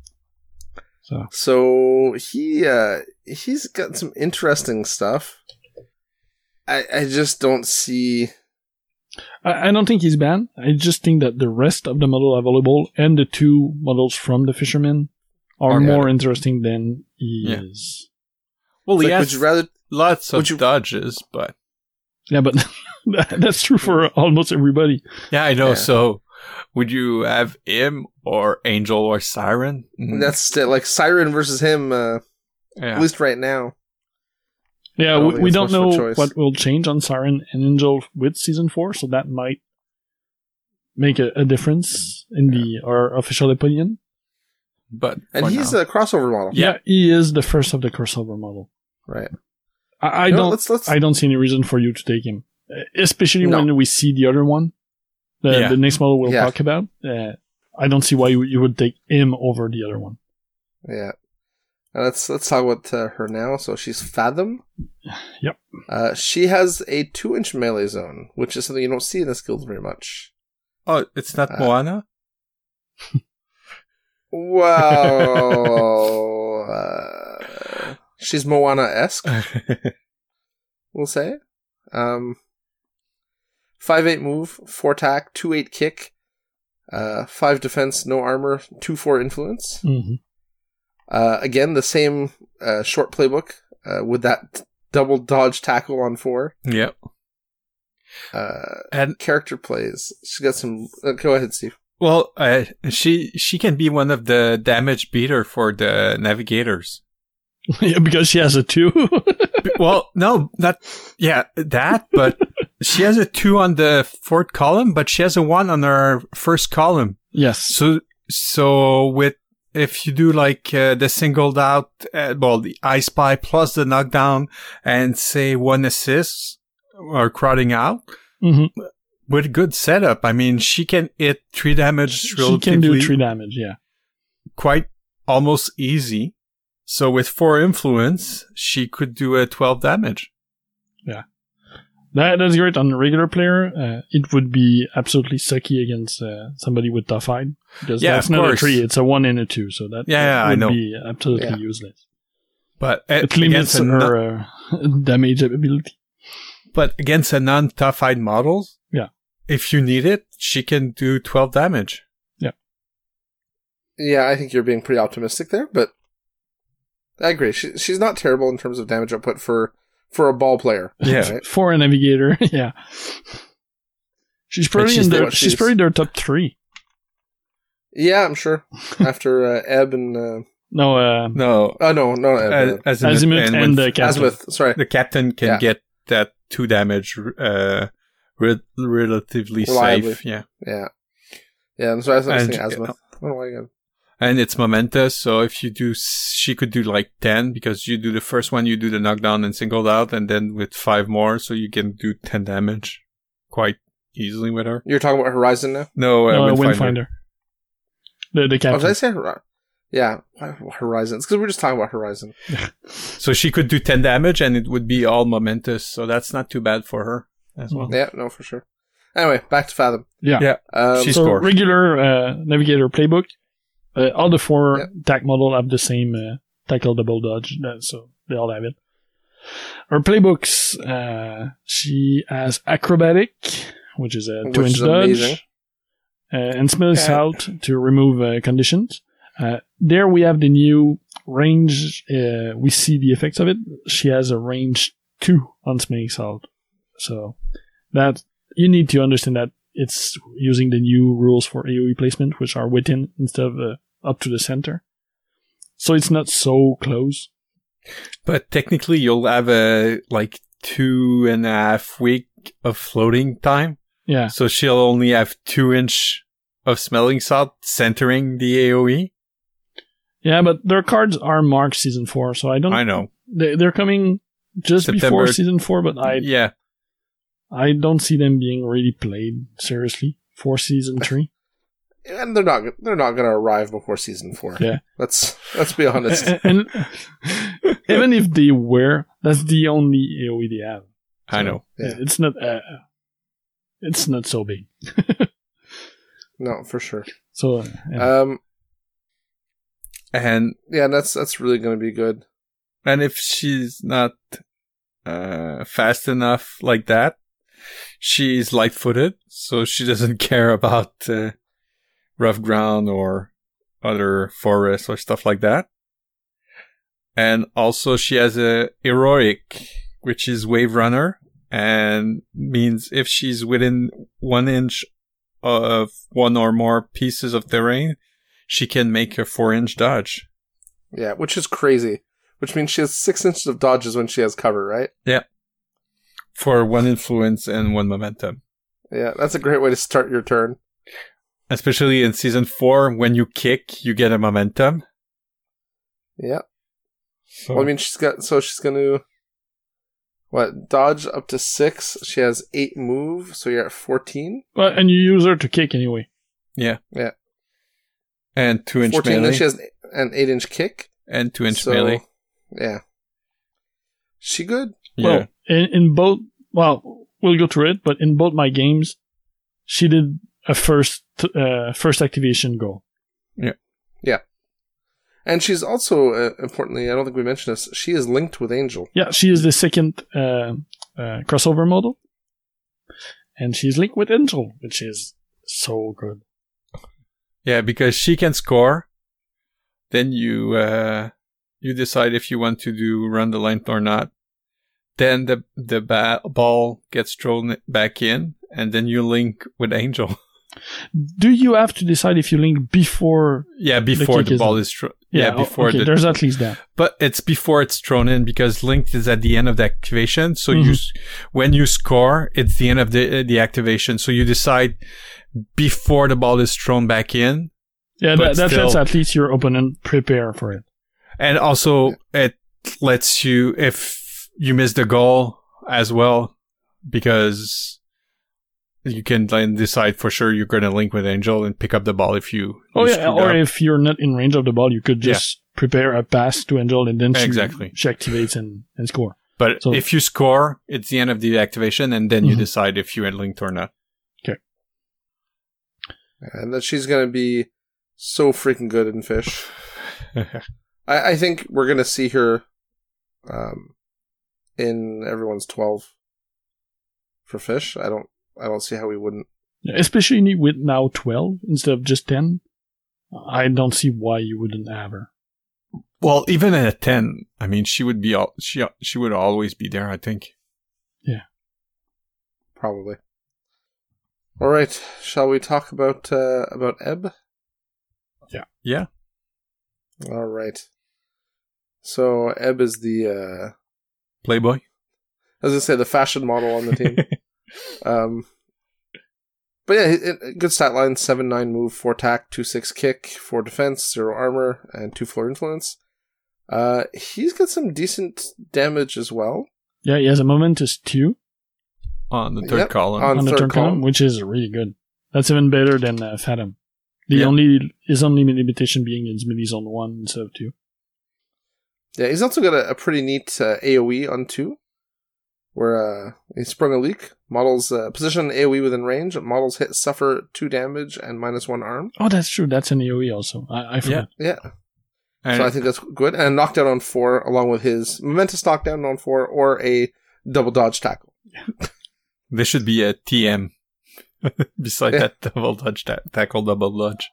So he's got some interesting stuff. I just don't see... I don't think he's bad. I just think that the rest of the model available and the 2 models from the Fisherman are more interesting than he is. Well, he like, has would you rather... lots of dodges, but... Yeah, but that's true for almost everybody. Yeah, I know. Yeah. So, would you have him or Angel or Siren? That's still, like Siren versus him, at least right now. Yeah, we don't know what will change on Siren and Angel with Season 4, so that might make a difference in our official opinion. And he's a crossover model. Yeah, he is the first of the crossover model. Right. I don't see any reason for you to take him, especially when we see the other one, the next model we'll talk about. I don't see why you would take him over the other one. Yeah. Let's talk about her now. So she's Fathom. Yep. She has a 2-inch melee zone, which is something you don't see in this guild very much. Oh, it's not Moana? Well, she's Moana-esque, we'll say. 5'8 move, 4 attack, 2-8 kick, 5 defense, no armor, 2-4 influence. Mm-hmm. Again, the same short playbook with that double dodge tackle on 4. Yep. And character plays. She's got some... go ahead, Steve. Well, she can be one of the damage beater for the navigators. Yeah, because she has a 2. Well, no, not that, but she has a 2 on the 4th column, but she has a 1 on her 1st column. Yes. So with if you do like the singled out, the I Spy plus the knockdown and say 1 assist or crowding out. Mm-hmm. With good setup, I mean, she can hit 3 damage relatively. She can do 3 damage, yeah. Quite almost easy. So with 4 influence, she could do a 12 damage. Yeah. That's great on a regular player. It would be absolutely sucky against somebody with tough hide. Because that's not a 3, it's a 1 and a 2. So that would be absolutely useless. But it limits her damage ability. But against a non-tough hide models, if you need it, she can do 12 damage. Yeah. Yeah, I think you're being pretty optimistic there, but I agree. She's not terrible in terms of damage output for a ball player. Yeah. Right? For a navigator, yeah. She's probably their top 3. Yeah, I'm sure. After Ebb and... No. Oh, no, Ebb. Azimuth and the captain. Azimuth, sorry. The captain can get that 2 damage relatively reliably. Safe. Yeah. Yeah. Yeah, so I was saying Azimuth. I don't know why again. And it's momentous, so if you do, she could do like 10, because you do the first one, you do the knockdown and singled out, and then with 5 more, so you can do 10 damage quite easily with her. You're talking about Horizon now? No, Windfinder. The captain. Oh, did I say Horizon? Yeah, Horizon. It's because we're just talking about Horizon. So she could do 10 damage, and it would be all momentous, so that's not too bad for her. as well. Yeah, no, for sure. Anyway, back to Fathom. Yeah. She's So score. regular Navigator playbook. All the 4 TAC model have the same tackle double dodge, so they all have it. Her playbooks, she has acrobatic, which is a 2-inch amazing. dodge, and smelling salt to remove conditions. There we have the new range. We see the effects of it. She has a range 2 on smelling salt, so that you need to understand that it's using the new rules for AoE placement, which are within instead of up to the center. So it's not so close. But technically, you'll have a 2.5 week of floating time. Yeah. So she'll only have 2-inch of smelling salt centering the AoE. Yeah, but their cards are marked season 4, so I know. They're coming just September. before season 4, but I don't see them being really played seriously for season 3. And they're not going to arrive before season 4. Yeah. Let's be honest. and even if they were, that's the only AoE they have. So I know. Yeah. It's not so big. No, for sure. So And yeah, that's really going to be good. And if she's not fast enough like that, she's light-footed, so she doesn't care about rough ground or other forests or stuff like that. And also she has a heroic, which is Wave Runner, and means if she's within 1 inch of one or more pieces of terrain, she can make a 4-inch dodge. Yeah, which is crazy. Which means she has 6 inches of dodges when she has cover, right? Yeah. For 1 influence and 1 momentum. Yeah, that's a great way to start your turn. Especially in season 4, when you kick, you get a momentum. Yeah. So, Well, I mean, she's going to, dodge up to 6. She has 8 move, so you're at 14. well, and you use her to kick anyway. yeah. Yeah. And 2-inch 14, melee. then she has an 8-inch kick. And 2-inch So, melee. yeah. She good? Yeah. Well, in both, we'll go through it, but in both my games, she did a first activation goal. And she's also, importantly, I don't think we mentioned this, she is linked with Angel. Yeah, she is the second crossover model, and she's linked with Angel, which is so good. Yeah, because she can score. Then you decide if you want to do run the length or not. Then the ball gets thrown back in, and then you link with Angel. Do you have to decide if you link before? Yeah, before the ball is thrown. Yeah, before okay, there's at least that. But it's before it's thrown in, because linked is at the end of the activation. So when you score, it's the end of the activation. So you decide before the ball is thrown back in. Yeah, but that still, lets at least your opponent prepare for it. And also it lets you, if you miss the goal as well, because you can then decide for sure you're going to link with Angel and pick up the ball if you or up. if you're not in range of the ball, you could just prepare a pass to Angel, and then she activates and score. But if you score, it's the end of the activation, and then you decide if you had linked or not. Okay. And that she's going to be so freaking good in Fish. I think we're going to see her in everyone's 12 for Fish. I don't see how we wouldn't. Especially with now 12 instead of just 10. I don't see why you wouldn't have her. Well, even at 10, I mean, she would be she would always be there, I think. Yeah. Probably. All right, shall we talk about Ebb? Yeah. Yeah. All right. So Ebb is the Playboy. I was gonna say the fashion model on the team. But yeah, good stat line: 7-9 move, 4 attack, 2-6 kick, 4 defense, 0 armor, and 2 floor influence. He's got some decent damage as well. Yeah, he has a momentous 2 on the third column. On the third column, which is really good. That's even better than Fathom. His only limitation being his melee on 1 instead of 2. Yeah, he's also got a pretty neat AoE on 2. where he sprung a leak. Models position AoE within range. Models hit suffer 2 damage and -1 arm. Oh, that's true. That's an AoE also. I forgot. Yeah. So I think that's good. And knockdown on 4, along with his momentous knockdown on 4, or a double dodge tackle. There should be a TM beside that double dodge tackle, double dodge.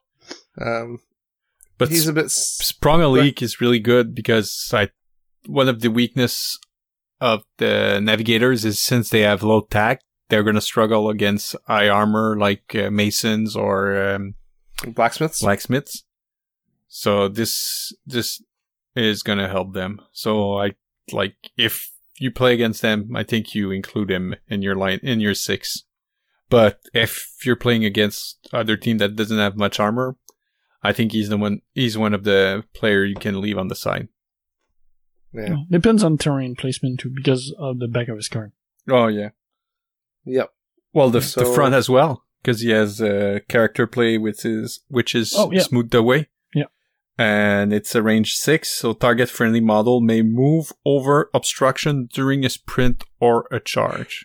But he's a bit sprung a leak is really good because one of the weakness of the navigators is since they have low tack, they're going to struggle against high armor like masons or blacksmiths. So this is going to help them. So if you play against them, I think you include him in your line, in your 6. But if you're playing against other team that doesn't have much armor, I think he's one of the player you can leave on the side. Yeah. Depends on terrain placement too, because of the back of his card. Oh yeah. Yep. Well, the front as well, because he has character play which is smoothed away. Yeah. And it's a range 6, so target friendly model may move over obstruction during a sprint or a charge.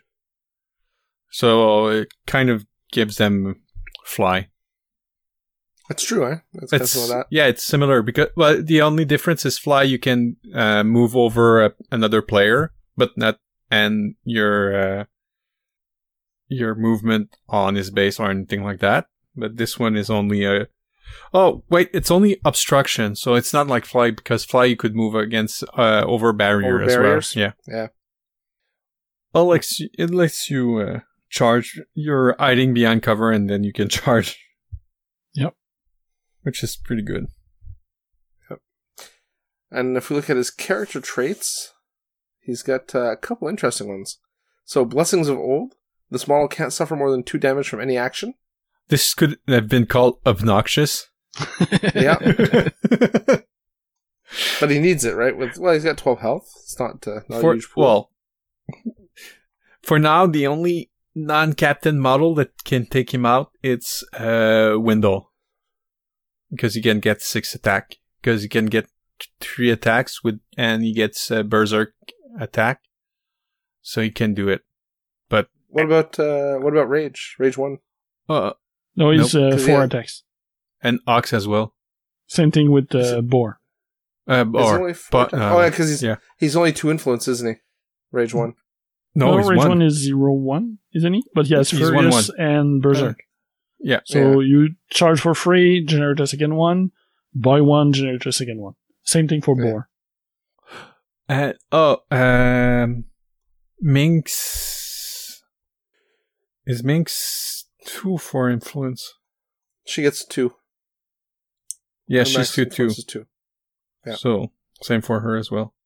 So it kind of gives them fly. That's true, eh? It's similar because the only difference is fly. You can move over another player, but not, and your movement on his base or anything like that. But this one is only it's only obstruction, so it's not like fly, because fly you could move against over barrier as barriers? Well. Yeah. Well, it lets you charge. You're hiding behind cover, and then you can charge. Yep. Which is pretty good. Yep. And if we look at his character traits, he's got a couple interesting ones. So, Blessings of Old. This model can't suffer more than 2 damage from any action. This could have been called obnoxious. Yeah. But he needs it, right? He's got 12 health. It's not a huge pool. Well, for now, the only non-captain model that can take him out, it's Wendell. Because he can get 6 attack. Because he can get 3 attacks and he gets Berserk attack. So he can do it. But what about Rage? Rage 1? No, he's 4 attacks. And Ox as well. Same thing with Boar. Because he's only 2 influence, isn't he? Rage 1. No, Rage 1 is 0-1, isn't he? But he has Furious and Berserk. Yeah. So you charge for free, generate a second one, buy 1, generate a second one. Same thing for Boar. Minx. Is Minx 2 for influence? She gets 2. Yeah, she's 2 too. Yeah. So, same for her as well.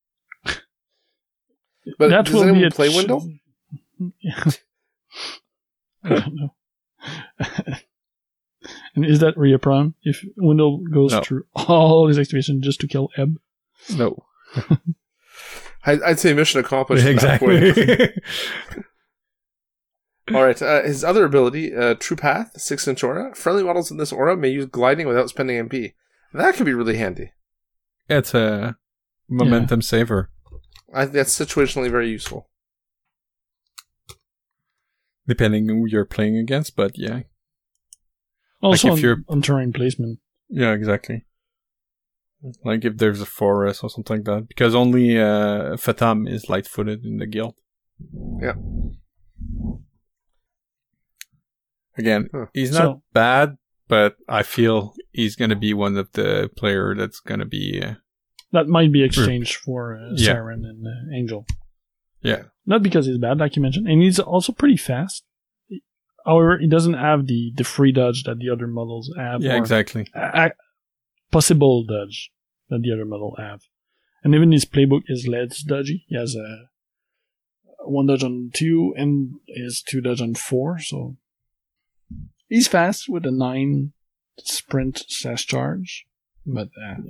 But that does anyone play Wendell? I don't know. And is that Reapron? If Wendell goes through all his activation just to kill Ebb? No. I'd say mission accomplished. Exactly. Alright, his other ability, True Path, 6-inch aura. Friendly models in this aura may use gliding without spending MP. That could be really handy. It's a momentum saver. I think that's situationally very useful. Depending on who you're playing against, but yeah. Also like if you're on terrain placement. Yeah, exactly. Like if there's a forest or something like that. Because only Fatam is light-footed in the guild. Yeah. Again, he's not bad, but I feel he's going to be one of the player that's going to be... that might be exchanged for Siren and Angel. Yeah. Not because he's bad, like you mentioned. And he's also pretty fast. However, he doesn't have the free dodge that the other models have. Yeah, exactly. Possible dodge that the other model have. And even his playbook is less dodgy. He has 1 dodge on 2 and his 2 dodge on 4, so... He's fast with a 9 sprint / charge. But,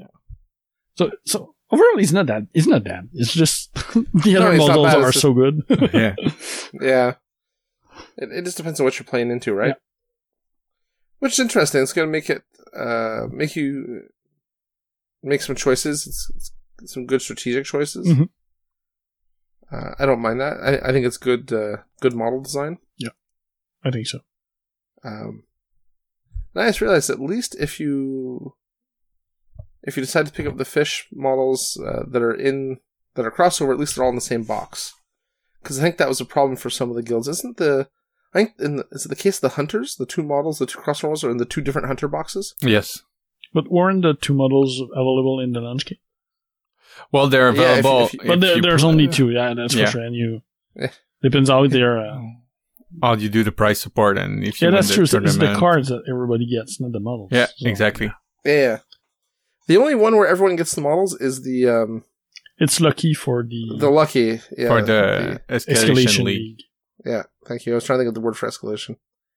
So overall, he's not bad. It's just the other models are so good. Yeah. Yeah. It just depends on what you're playing into, right? Yeah. Which is interesting. It's going to make it, make you make some choices. It's some good strategic choices. Mm-hmm. I don't mind that. I think it's good model design. I think so. And I just realized at least if you decide to pick up the fish models that are crossover, at least they're all in the same box. Because I think that was a problem for some of the guilds. Is it the case of the hunters? The two crossover models are in the two different hunter boxes? Yes. But weren't the two models available in the landscape? Well, they're available. But there's only two, yeah, that's for sure. And depends how they're... how do you do the price support? And if you win that's true. the It's the cards that everybody gets, not the models. Yeah, so, exactly. Yeah. The only one where everyone gets the models is the... it's lucky for the... The lucky, yeah. For the Escalation League. Yeah, thank you. I was trying to think of the word for escalation.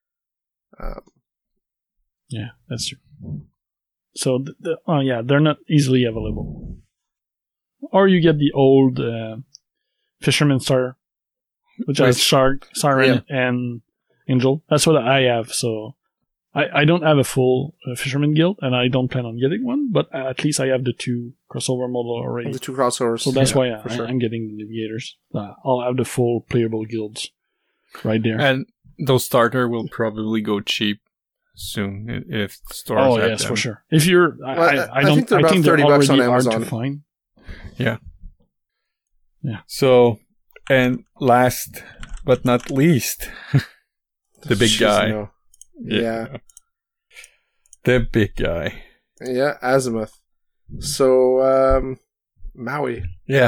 Yeah, that's true. So, they're not easily available. Or you get the old Fisherman Starter, which has Shark, Siren, and Angel. That's what I have, so... I don't have a full Fisherman Guild, and I don't plan on getting one, but at least I have the two crossover model already. The two crossovers. So that's why sure. I'm getting the Navigators. I'll have the full playable guilds right there. And those starter will probably go cheap soon if stores have yes, them. for sure. If you're... I think they're about $30 already on hard Amazon. to find. Yeah. Yeah. So, and last but not least, the big guy. No. Yeah. The big guy. Yeah, Azimuth. So, Maui. Yeah.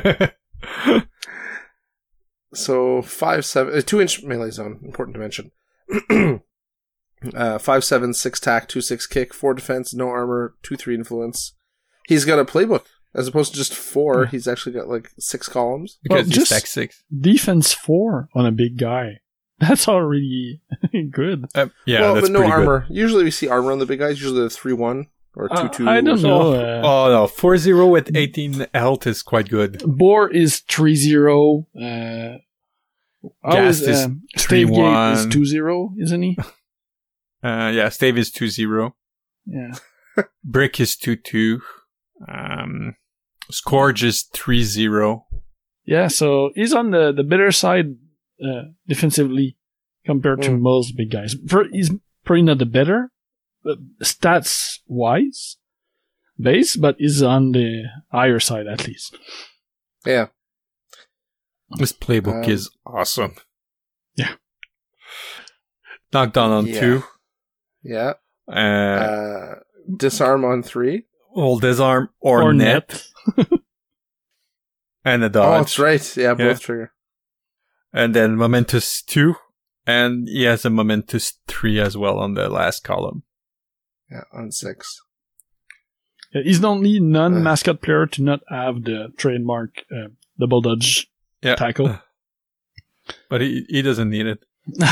So 5'7", 2-inch melee zone, important to mention. 5'7", 6 tack, 2/6 kick, 4 defense, no armor, 2/3 influence. He's got a playbook. As opposed to just 4, he's actually got like 6 columns. Because just he's stack 6. Defense 4 on a big guy. That's already good. Yeah, well, that's but no pretty armor. good. Usually we see armor on the big guys. Usually a 3-1 or 2/2. I don't know. Oh no, 4-0 with 18 health is quite good. Boar is 3-0. Gast is Stave 3-1. Gate is 2-0, isn't he? Yeah, Stave is 2-0. Yeah. Brick is 2-2. Scourge is 3-0. Yeah, so he's on the better side defensively compared to most big guys. He's probably not the better stats wise base, but he's on the higher side at least. Yeah. This playbook is awesome. Yeah. Knockdown on 2. Yeah. Uh, Disarm on 3. Well, disarm or net. And a dodge. Oh, that's right. Yeah, both trigger. And then Momentous 2. And he has a Momentous 3 as well on the last column. Yeah, on 6. Yeah, he's the only non-mascot player to not have the trademark double dodge tackle. But he doesn't need it.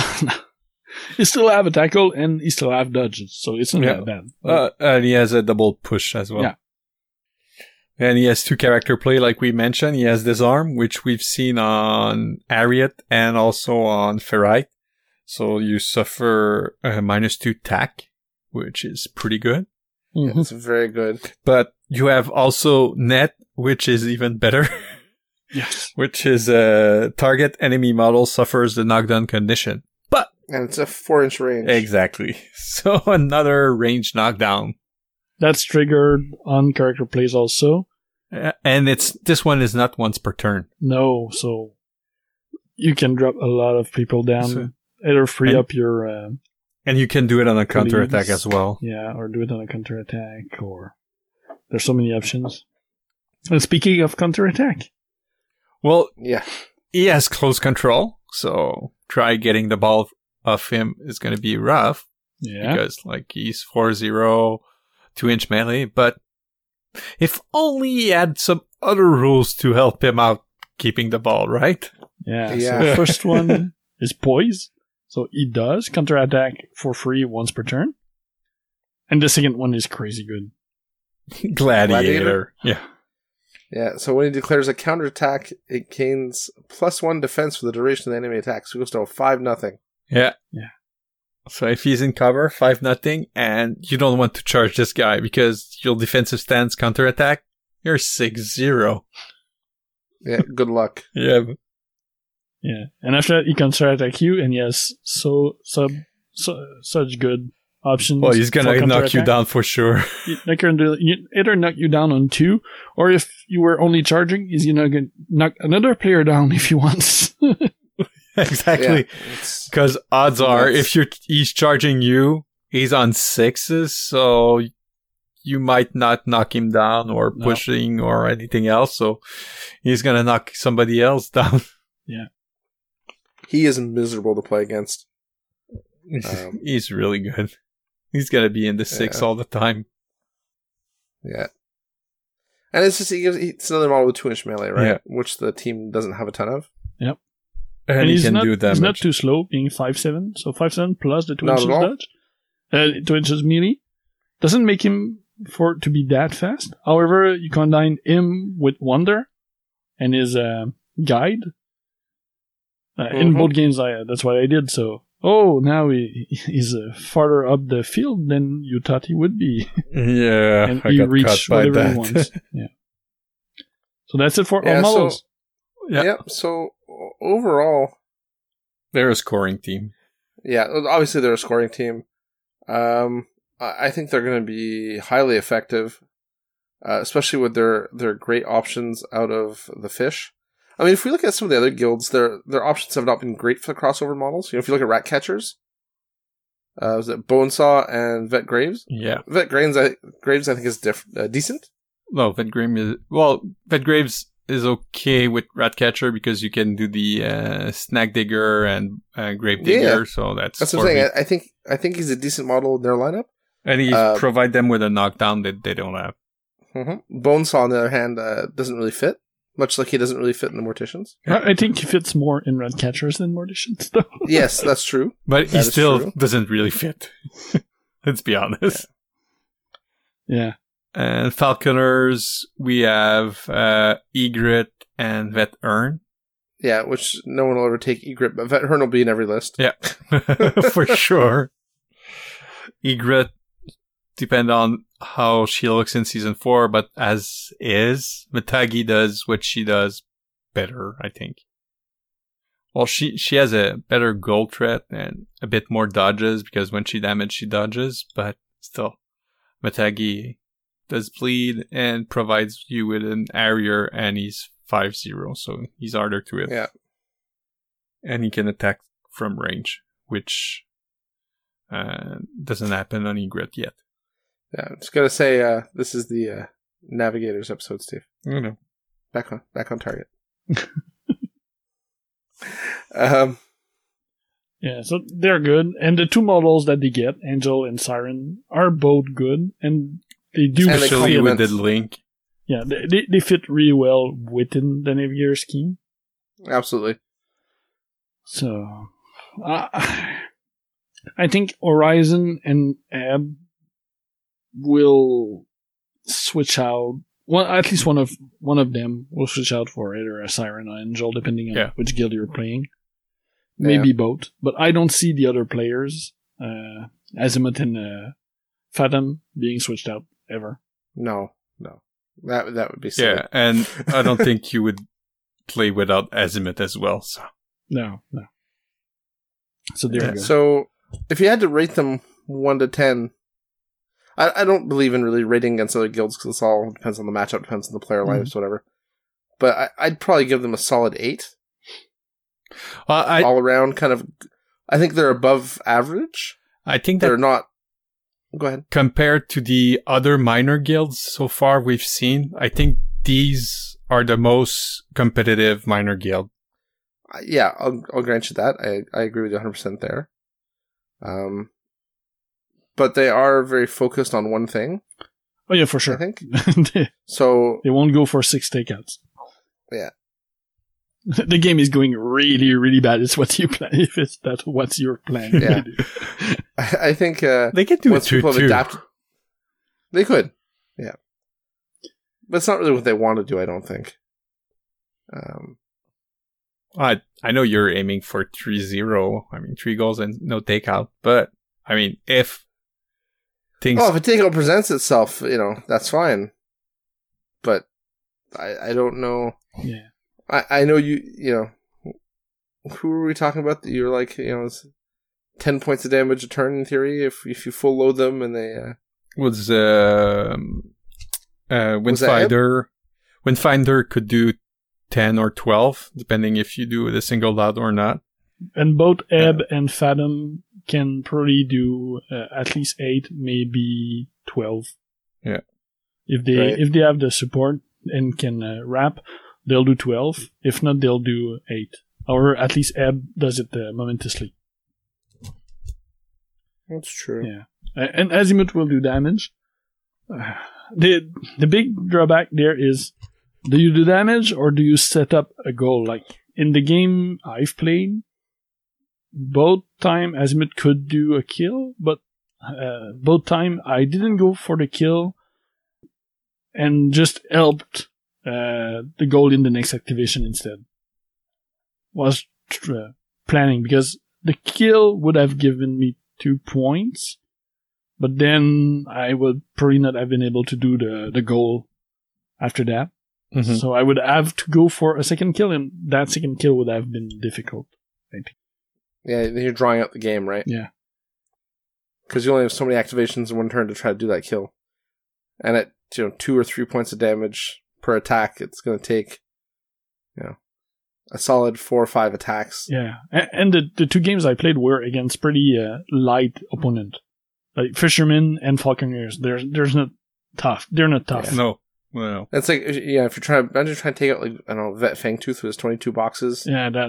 He still have a tackle and he still have dodges, so it's not that bad. And he has a double push as well. Yeah. And he has 2 character play, like we mentioned. He has Disarm, which we've seen on Ariat and also on Ferrite. So you suffer a -2 tack, which is pretty good. Yeah, it's very good. But you have also Net, which is even better. Yes. Which is target enemy model suffers the knockdown condition. And it's a 4-inch range. Exactly. So another range knockdown. That's triggered on character plays also. And this one is not once per turn. No, so you can drop a lot of people down. Either free up your... and you can do it on a counterattack as well. Yeah, or do it on a counterattack, or... There's so many options. And speaking of counterattack... Well, yeah, he has close control, so try getting the ball off him is going to be rough. Yeah. Because, like, he's 4-0, 2-inch melee, but if only he had some other rules to help him out keeping the ball, right? Yeah. So the first one is poise. So he does counterattack for free once per turn. And the second one is crazy good. Gladiator. Yeah. Yeah, so when he declares a counterattack, it gains +1 defense for the duration of the enemy attack. So it goes to a 5-0. Yeah. Yeah. So if he's in cover, 5-0, and you don't want to charge this guy because your defensive stance counterattack, you're 6-0. Yeah, good luck. Yeah. Yeah, and after that he can start attack you, and he has such good options. Well, he's for gonna knock you counterattack. down for sure. They can either knock you down on 2, or if you were only charging, he's gonna knock another player down if he wants. Exactly. Yeah, Because odds are, nuts. if he's charging you, he's on 6s, so you might not knock him down or No. pushing or anything else. So he's gonna knock somebody else down. he is miserable to play against. He's really good. He's gonna be in the 6 all the time. Yeah. And it's just, it's another model with 2-inch melee, right? Yeah. Which the team doesn't have a ton of. And he he's can not, do damage. He's not too slow, being 5'7", so 5'7" plus the 2 Not at inches all. dodge. 2 inches melee. Doesn't make him to be that fast. However, you combine him with Wonder and his guide. In both games, that's what I did, so... Oh, now he's farther up the field than you thought he would be. Yeah, And I he got reached caught by whatever he that. wants. Yeah. So that's it for Yeah, all models. Yeah. So overall, They're a scoring team. yeah, obviously they're a scoring team. I think they're going to be highly effective, especially with their great options out of the fish. I mean, if we look at some of the other guilds, their options have not been great for the crossover models. You know, if you look at Rat Catchers, was it Bonesaw and Vet Graves? Yeah. Vet Graves, I think, is decent. No, Vet Graves is okay with Ratcatcher because you can do the Snack Digger and Grave Digger, Yeah. so that's That's what I'm saying. I think he's a decent model in their lineup. And he provide them with a knockdown that they don't have. Bonesaw, on the other hand, doesn't really fit, much like he doesn't really fit in the Morticians. I think he fits more in Red Catchers than Morticians, though. Yes, that's true. But he That is still true. doesn't really fit. Let's be honest. Yeah. And Falconers, we have Egret and Vet Earn. Yeah, which no one will ever take Egret, but Vet Hearn will be in every list. Yeah, for sure. Egret, depend on how she looks in season 4, but as is, Matagi does what she does better, I think. Well, she has a better goal threat and a bit more dodges because when she damages, she dodges, but still, Matagi does bleed and provides you with an area, and he's 5-0, so he's harder to hit. Yeah. And he can attack from range, which doesn't happen on Egret yet. Yeah, I'm just gonna say this is the Navigators episode, Steve. I know. Back on target. Yeah, so they're good. And the 2 models that they get, Angel and Siren, are both good. And they do And they Especially fit. with complement. the link. Yeah, they fit really well within the Navigator scheme. Absolutely. So, I think Horizon and Ebb will switch out. Well, at least one of them will switch out for either a Siren or Angel, depending on which guild you're playing. Maybe both, but I don't see the other players, Azimuth and Fathom, being switched out ever. No. That would be silly. Yeah, and I don't think you would play without Azimuth as well. So. No. So there you go. So if you had to rate them 1 to 10, I don't believe in really rating against other guilds because it all depends on the matchup, depends on the player lives, whatever. But I'd probably give them a solid 8. All around, kind of. I think they're above average. I think that They're not. Go ahead. compared to the other minor guilds so far we've seen, I think these are the most competitive minor guild. Yeah, I'll grant you that. I agree with you 100% there. But they are very focused on one thing. Oh yeah, for sure. I think they so. won't go for 6 takeouts. Yeah. The game is going really, really bad. It's what you plan. If it's that, what's your plan? Yeah. I think They can do it once people have too. adapted, they could. Yeah, but it's not really what they want to do. I don't think. I know you're aiming for 3-0. I mean, 3 goals and no takeout. But I mean, if things, Well, if a takeout presents itself, that's fine. But I don't know. Yeah. I know you know, who were we talking about that you're like, you know, it's 10 points of damage a turn in theory if you full load them and they, Was Was that Windfinder. Windfinder could do 10 or 12, depending if you do the single load or not. And both Ebb and Fathom can probably do at least 8, maybe 12. Yeah. If they have the support and can wrap, they'll do 12. If not, they'll do 8. Or at least Ebb does it momentously. That's true. Yeah. And Azimuth will do damage. The big drawback there is, do you do damage or do you set up a goal? Like in the game I've played, both time Azimuth could do a kill, but both time I didn't go for the kill and just helped the goal in the next activation instead. Was planning, because the kill would have given me 2 points, but then I would probably not have been able to do the goal after that. Mm-hmm. So I would have to go for a second kill, and that second kill would have been difficult, I think. Yeah, you're drawing out the game, right? Yeah. Because you only have so many activations in one turn to try to do that kill. And at 2 or 3 points of damage per attack, it's going to take, a solid 4 or 5 attacks. Yeah, and the 2 games I played were against pretty light opponent, like Fishermen and Falconeers. There's not tough. They're not tough. Yeah. No. Well. It's like, if you're trying to take out, like, I don't know, Vet Fangtooth with his 22 boxes. Yeah, that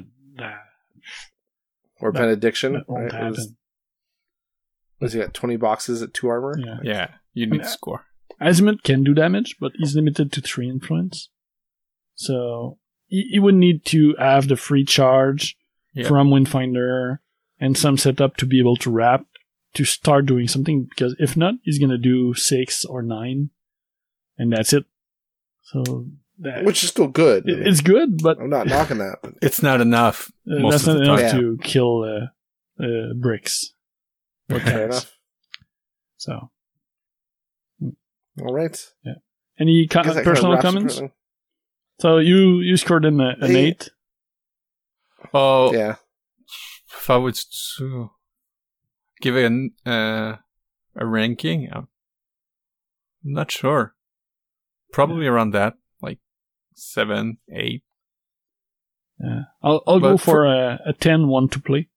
or Benediction. that won't right? happen. Was he got 20 boxes at 2 armor? Yeah. Yeah, you need to score. Azimuth can do damage, but he's limited to 3 influence. So he would need to have the free charge from Windfinder and some setup to be able to wrap to start doing something, because if not, he's going to do 6 or 9, and that's it. So which is still good. It's good, but I'm not knocking that. But it's not enough. That's not enough to kill bricks. Fair enough. So, all right. Yeah. Any personal comments? So you scored an 8. Oh yeah. If I was to give it a ranking, I'm not sure. Probably around that, like 7, 8. Yeah, I'll go for a 10 one to play.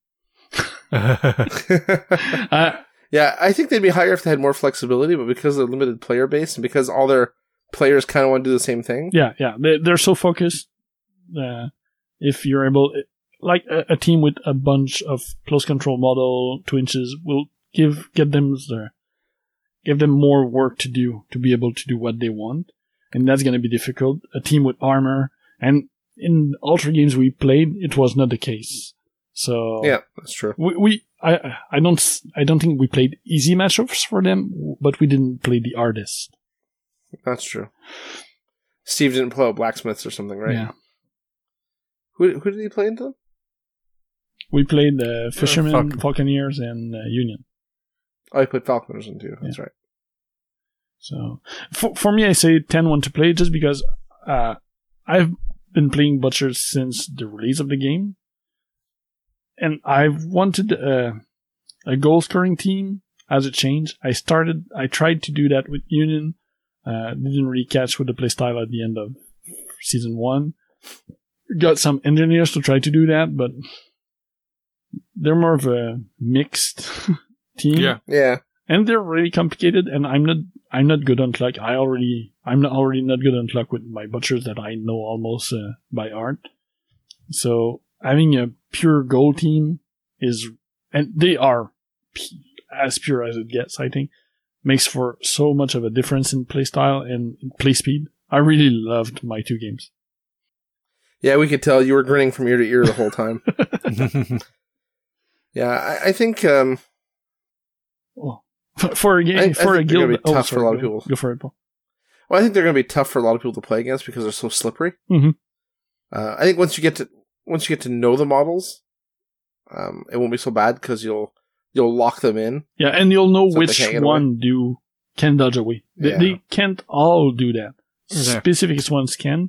Yeah, I think they'd be higher if they had more flexibility, but because of the limited player base and because all their players kind of want to do the same thing. Yeah, they're so focused. If you're able, like a team with a bunch of close control model 2 inches will give them more work to do to be able to do what they want, and that's going to be difficult. A team with armor, and in Ultra games we played, it was not the case. So yeah, that's true. I don't think we played easy matchups for them, but we didn't play the hardest. That's true. Steve didn't play out Blacksmiths or something, right? Yeah. Who did he play into them? We played Fishermen, Falconeers, and Union. Oh, he played Falconers in too. That's right. So, for me, I say 10-1 to play just because I've been playing Butchers since the release of the game. And I've wanted a goal-scoring team as a change. I tried to do that with Union. Didn't really catch with the playstyle at the end of Season 1. Got some engineers to try to do that, but they're more of a mixed team. Yeah. And they're really complicated, and I'm not good on clock. I'm already not good on clock with my Butchers that I know almost by heart. So having a pure goal team and they are as pure as it gets, I think, makes for so much of a difference in play style and play speed. I really loved my 2 games. Yeah, we could tell you were grinning from ear to ear the whole time. Yeah, I think for a game, for a guild, be tough for a lot of people. Go for it, Paul. Well, I think they're going to be tough for a lot of people to play against because they're so slippery. Mm-hmm. I think once you get to know the models, it won't be so bad because you'll lock them in. Yeah, and you'll know so which one can dodge away. They can't all do that. Yeah. Specific ones can,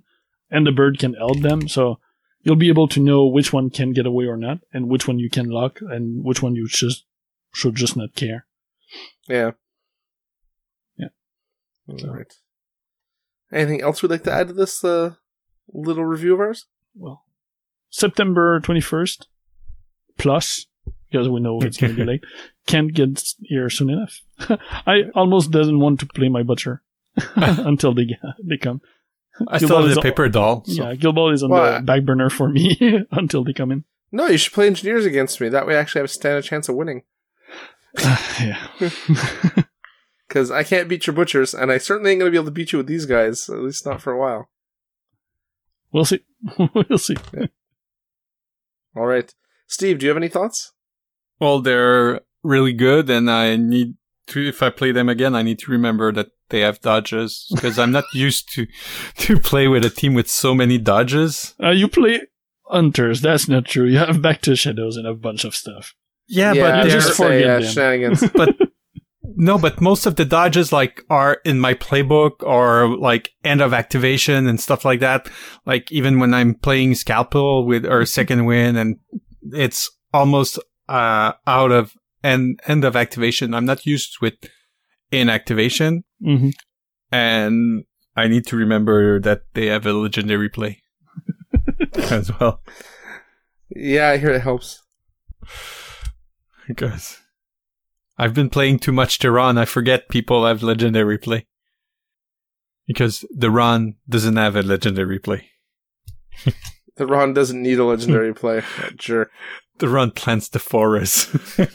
and the bird can help them. So you'll be able to know which one can get away or not, and which one you can lock, and which one you should just not care. Yeah. Yeah. All right. Anything else we'd like to add to this little review of ours? Well, September 21st, plus, because we know it's going to be late, can't get here soon enough. I almost doesn't want to play my butcher until they come. I still have the paper doll. So. Yeah, Guild Ball is on the back burner for me until they come in. No, you should play Engineers against me. That way I actually have a chance of winning. Yeah. Because I can't beat your butchers, and I certainly ain't going to be able to beat you with these guys, at least not for a while. We'll see. We'll see. Yeah. All right. Steve, do you have any thoughts? Well, they're really good, and I need to, if I play them again, I need to remember that they have dodges, because I'm not used to play with a team with so many dodges. You play Hunters, that's not true. You have Back to Shadows and a bunch of stuff. Yeah, but they're just forget them. Shenanigans. But most of the dodges are in my playbook or end of activation and stuff like that. Like even when I'm playing Scalpel or Second Wind, and it's almost out of end of activation. I'm not used with inactivation. Mm-hmm. And I need to remember that they have a legendary play as well. Yeah, I hear it helps. Because I've been playing too much Tehran. I forget people have legendary play. Because the Ron doesn't have a legendary play. The Ron doesn't need a legendary play. That jerk. The Ron plants the forest.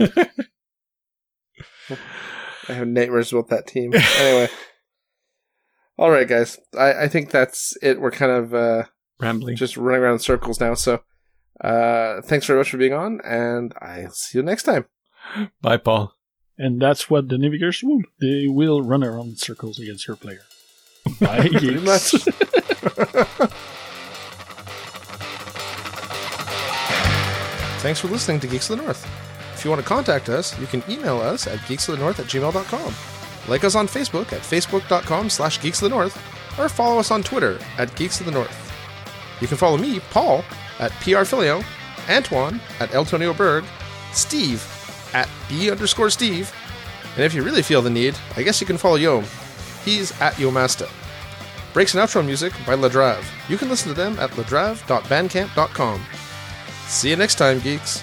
I have nightmares about that team. Anyway. All right, guys. I think that's it. We're kind of rambling. Just running around in circles now. So thanks very much for being on, and I'll see you next time. Bye, Paul. And that's what the Navigators will. They will run around in circles against your player. Bye, Pretty much. Thanks for listening to Geeks of the North. If you want to contact us, you can email us at geeksofthenorth@gmail.com. Like us on Facebook at facebook.com/geeksofthenorth, or follow us on Twitter at Geeks of the North. You can follow me, Paul, at PRFilio, Antoine at Eltonio Berg, Steve at B_Steve, and if you really feel the need, I guess you can follow Yom. He's at Yomasta. Breaks and outro music by Ladrave. You can listen to them at ladrave.bandcamp.com. See you next time, geeks.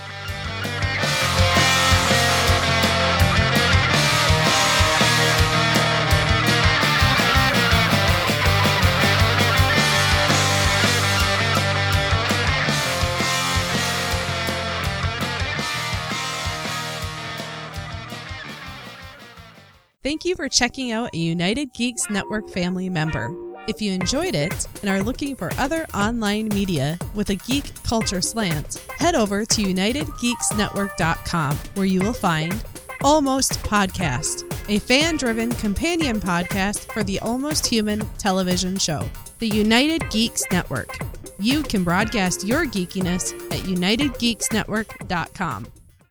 Thank you for checking out a United Geeks Network family member. If you enjoyed it and are looking for other online media with a geek culture slant, head over to UnitedGeeksNetwork.com, where you will find Almost Podcast, a fan-driven companion podcast for the Almost Human television show. The United Geeks Network. You can broadcast your geekiness at UnitedGeeksNetwork.com.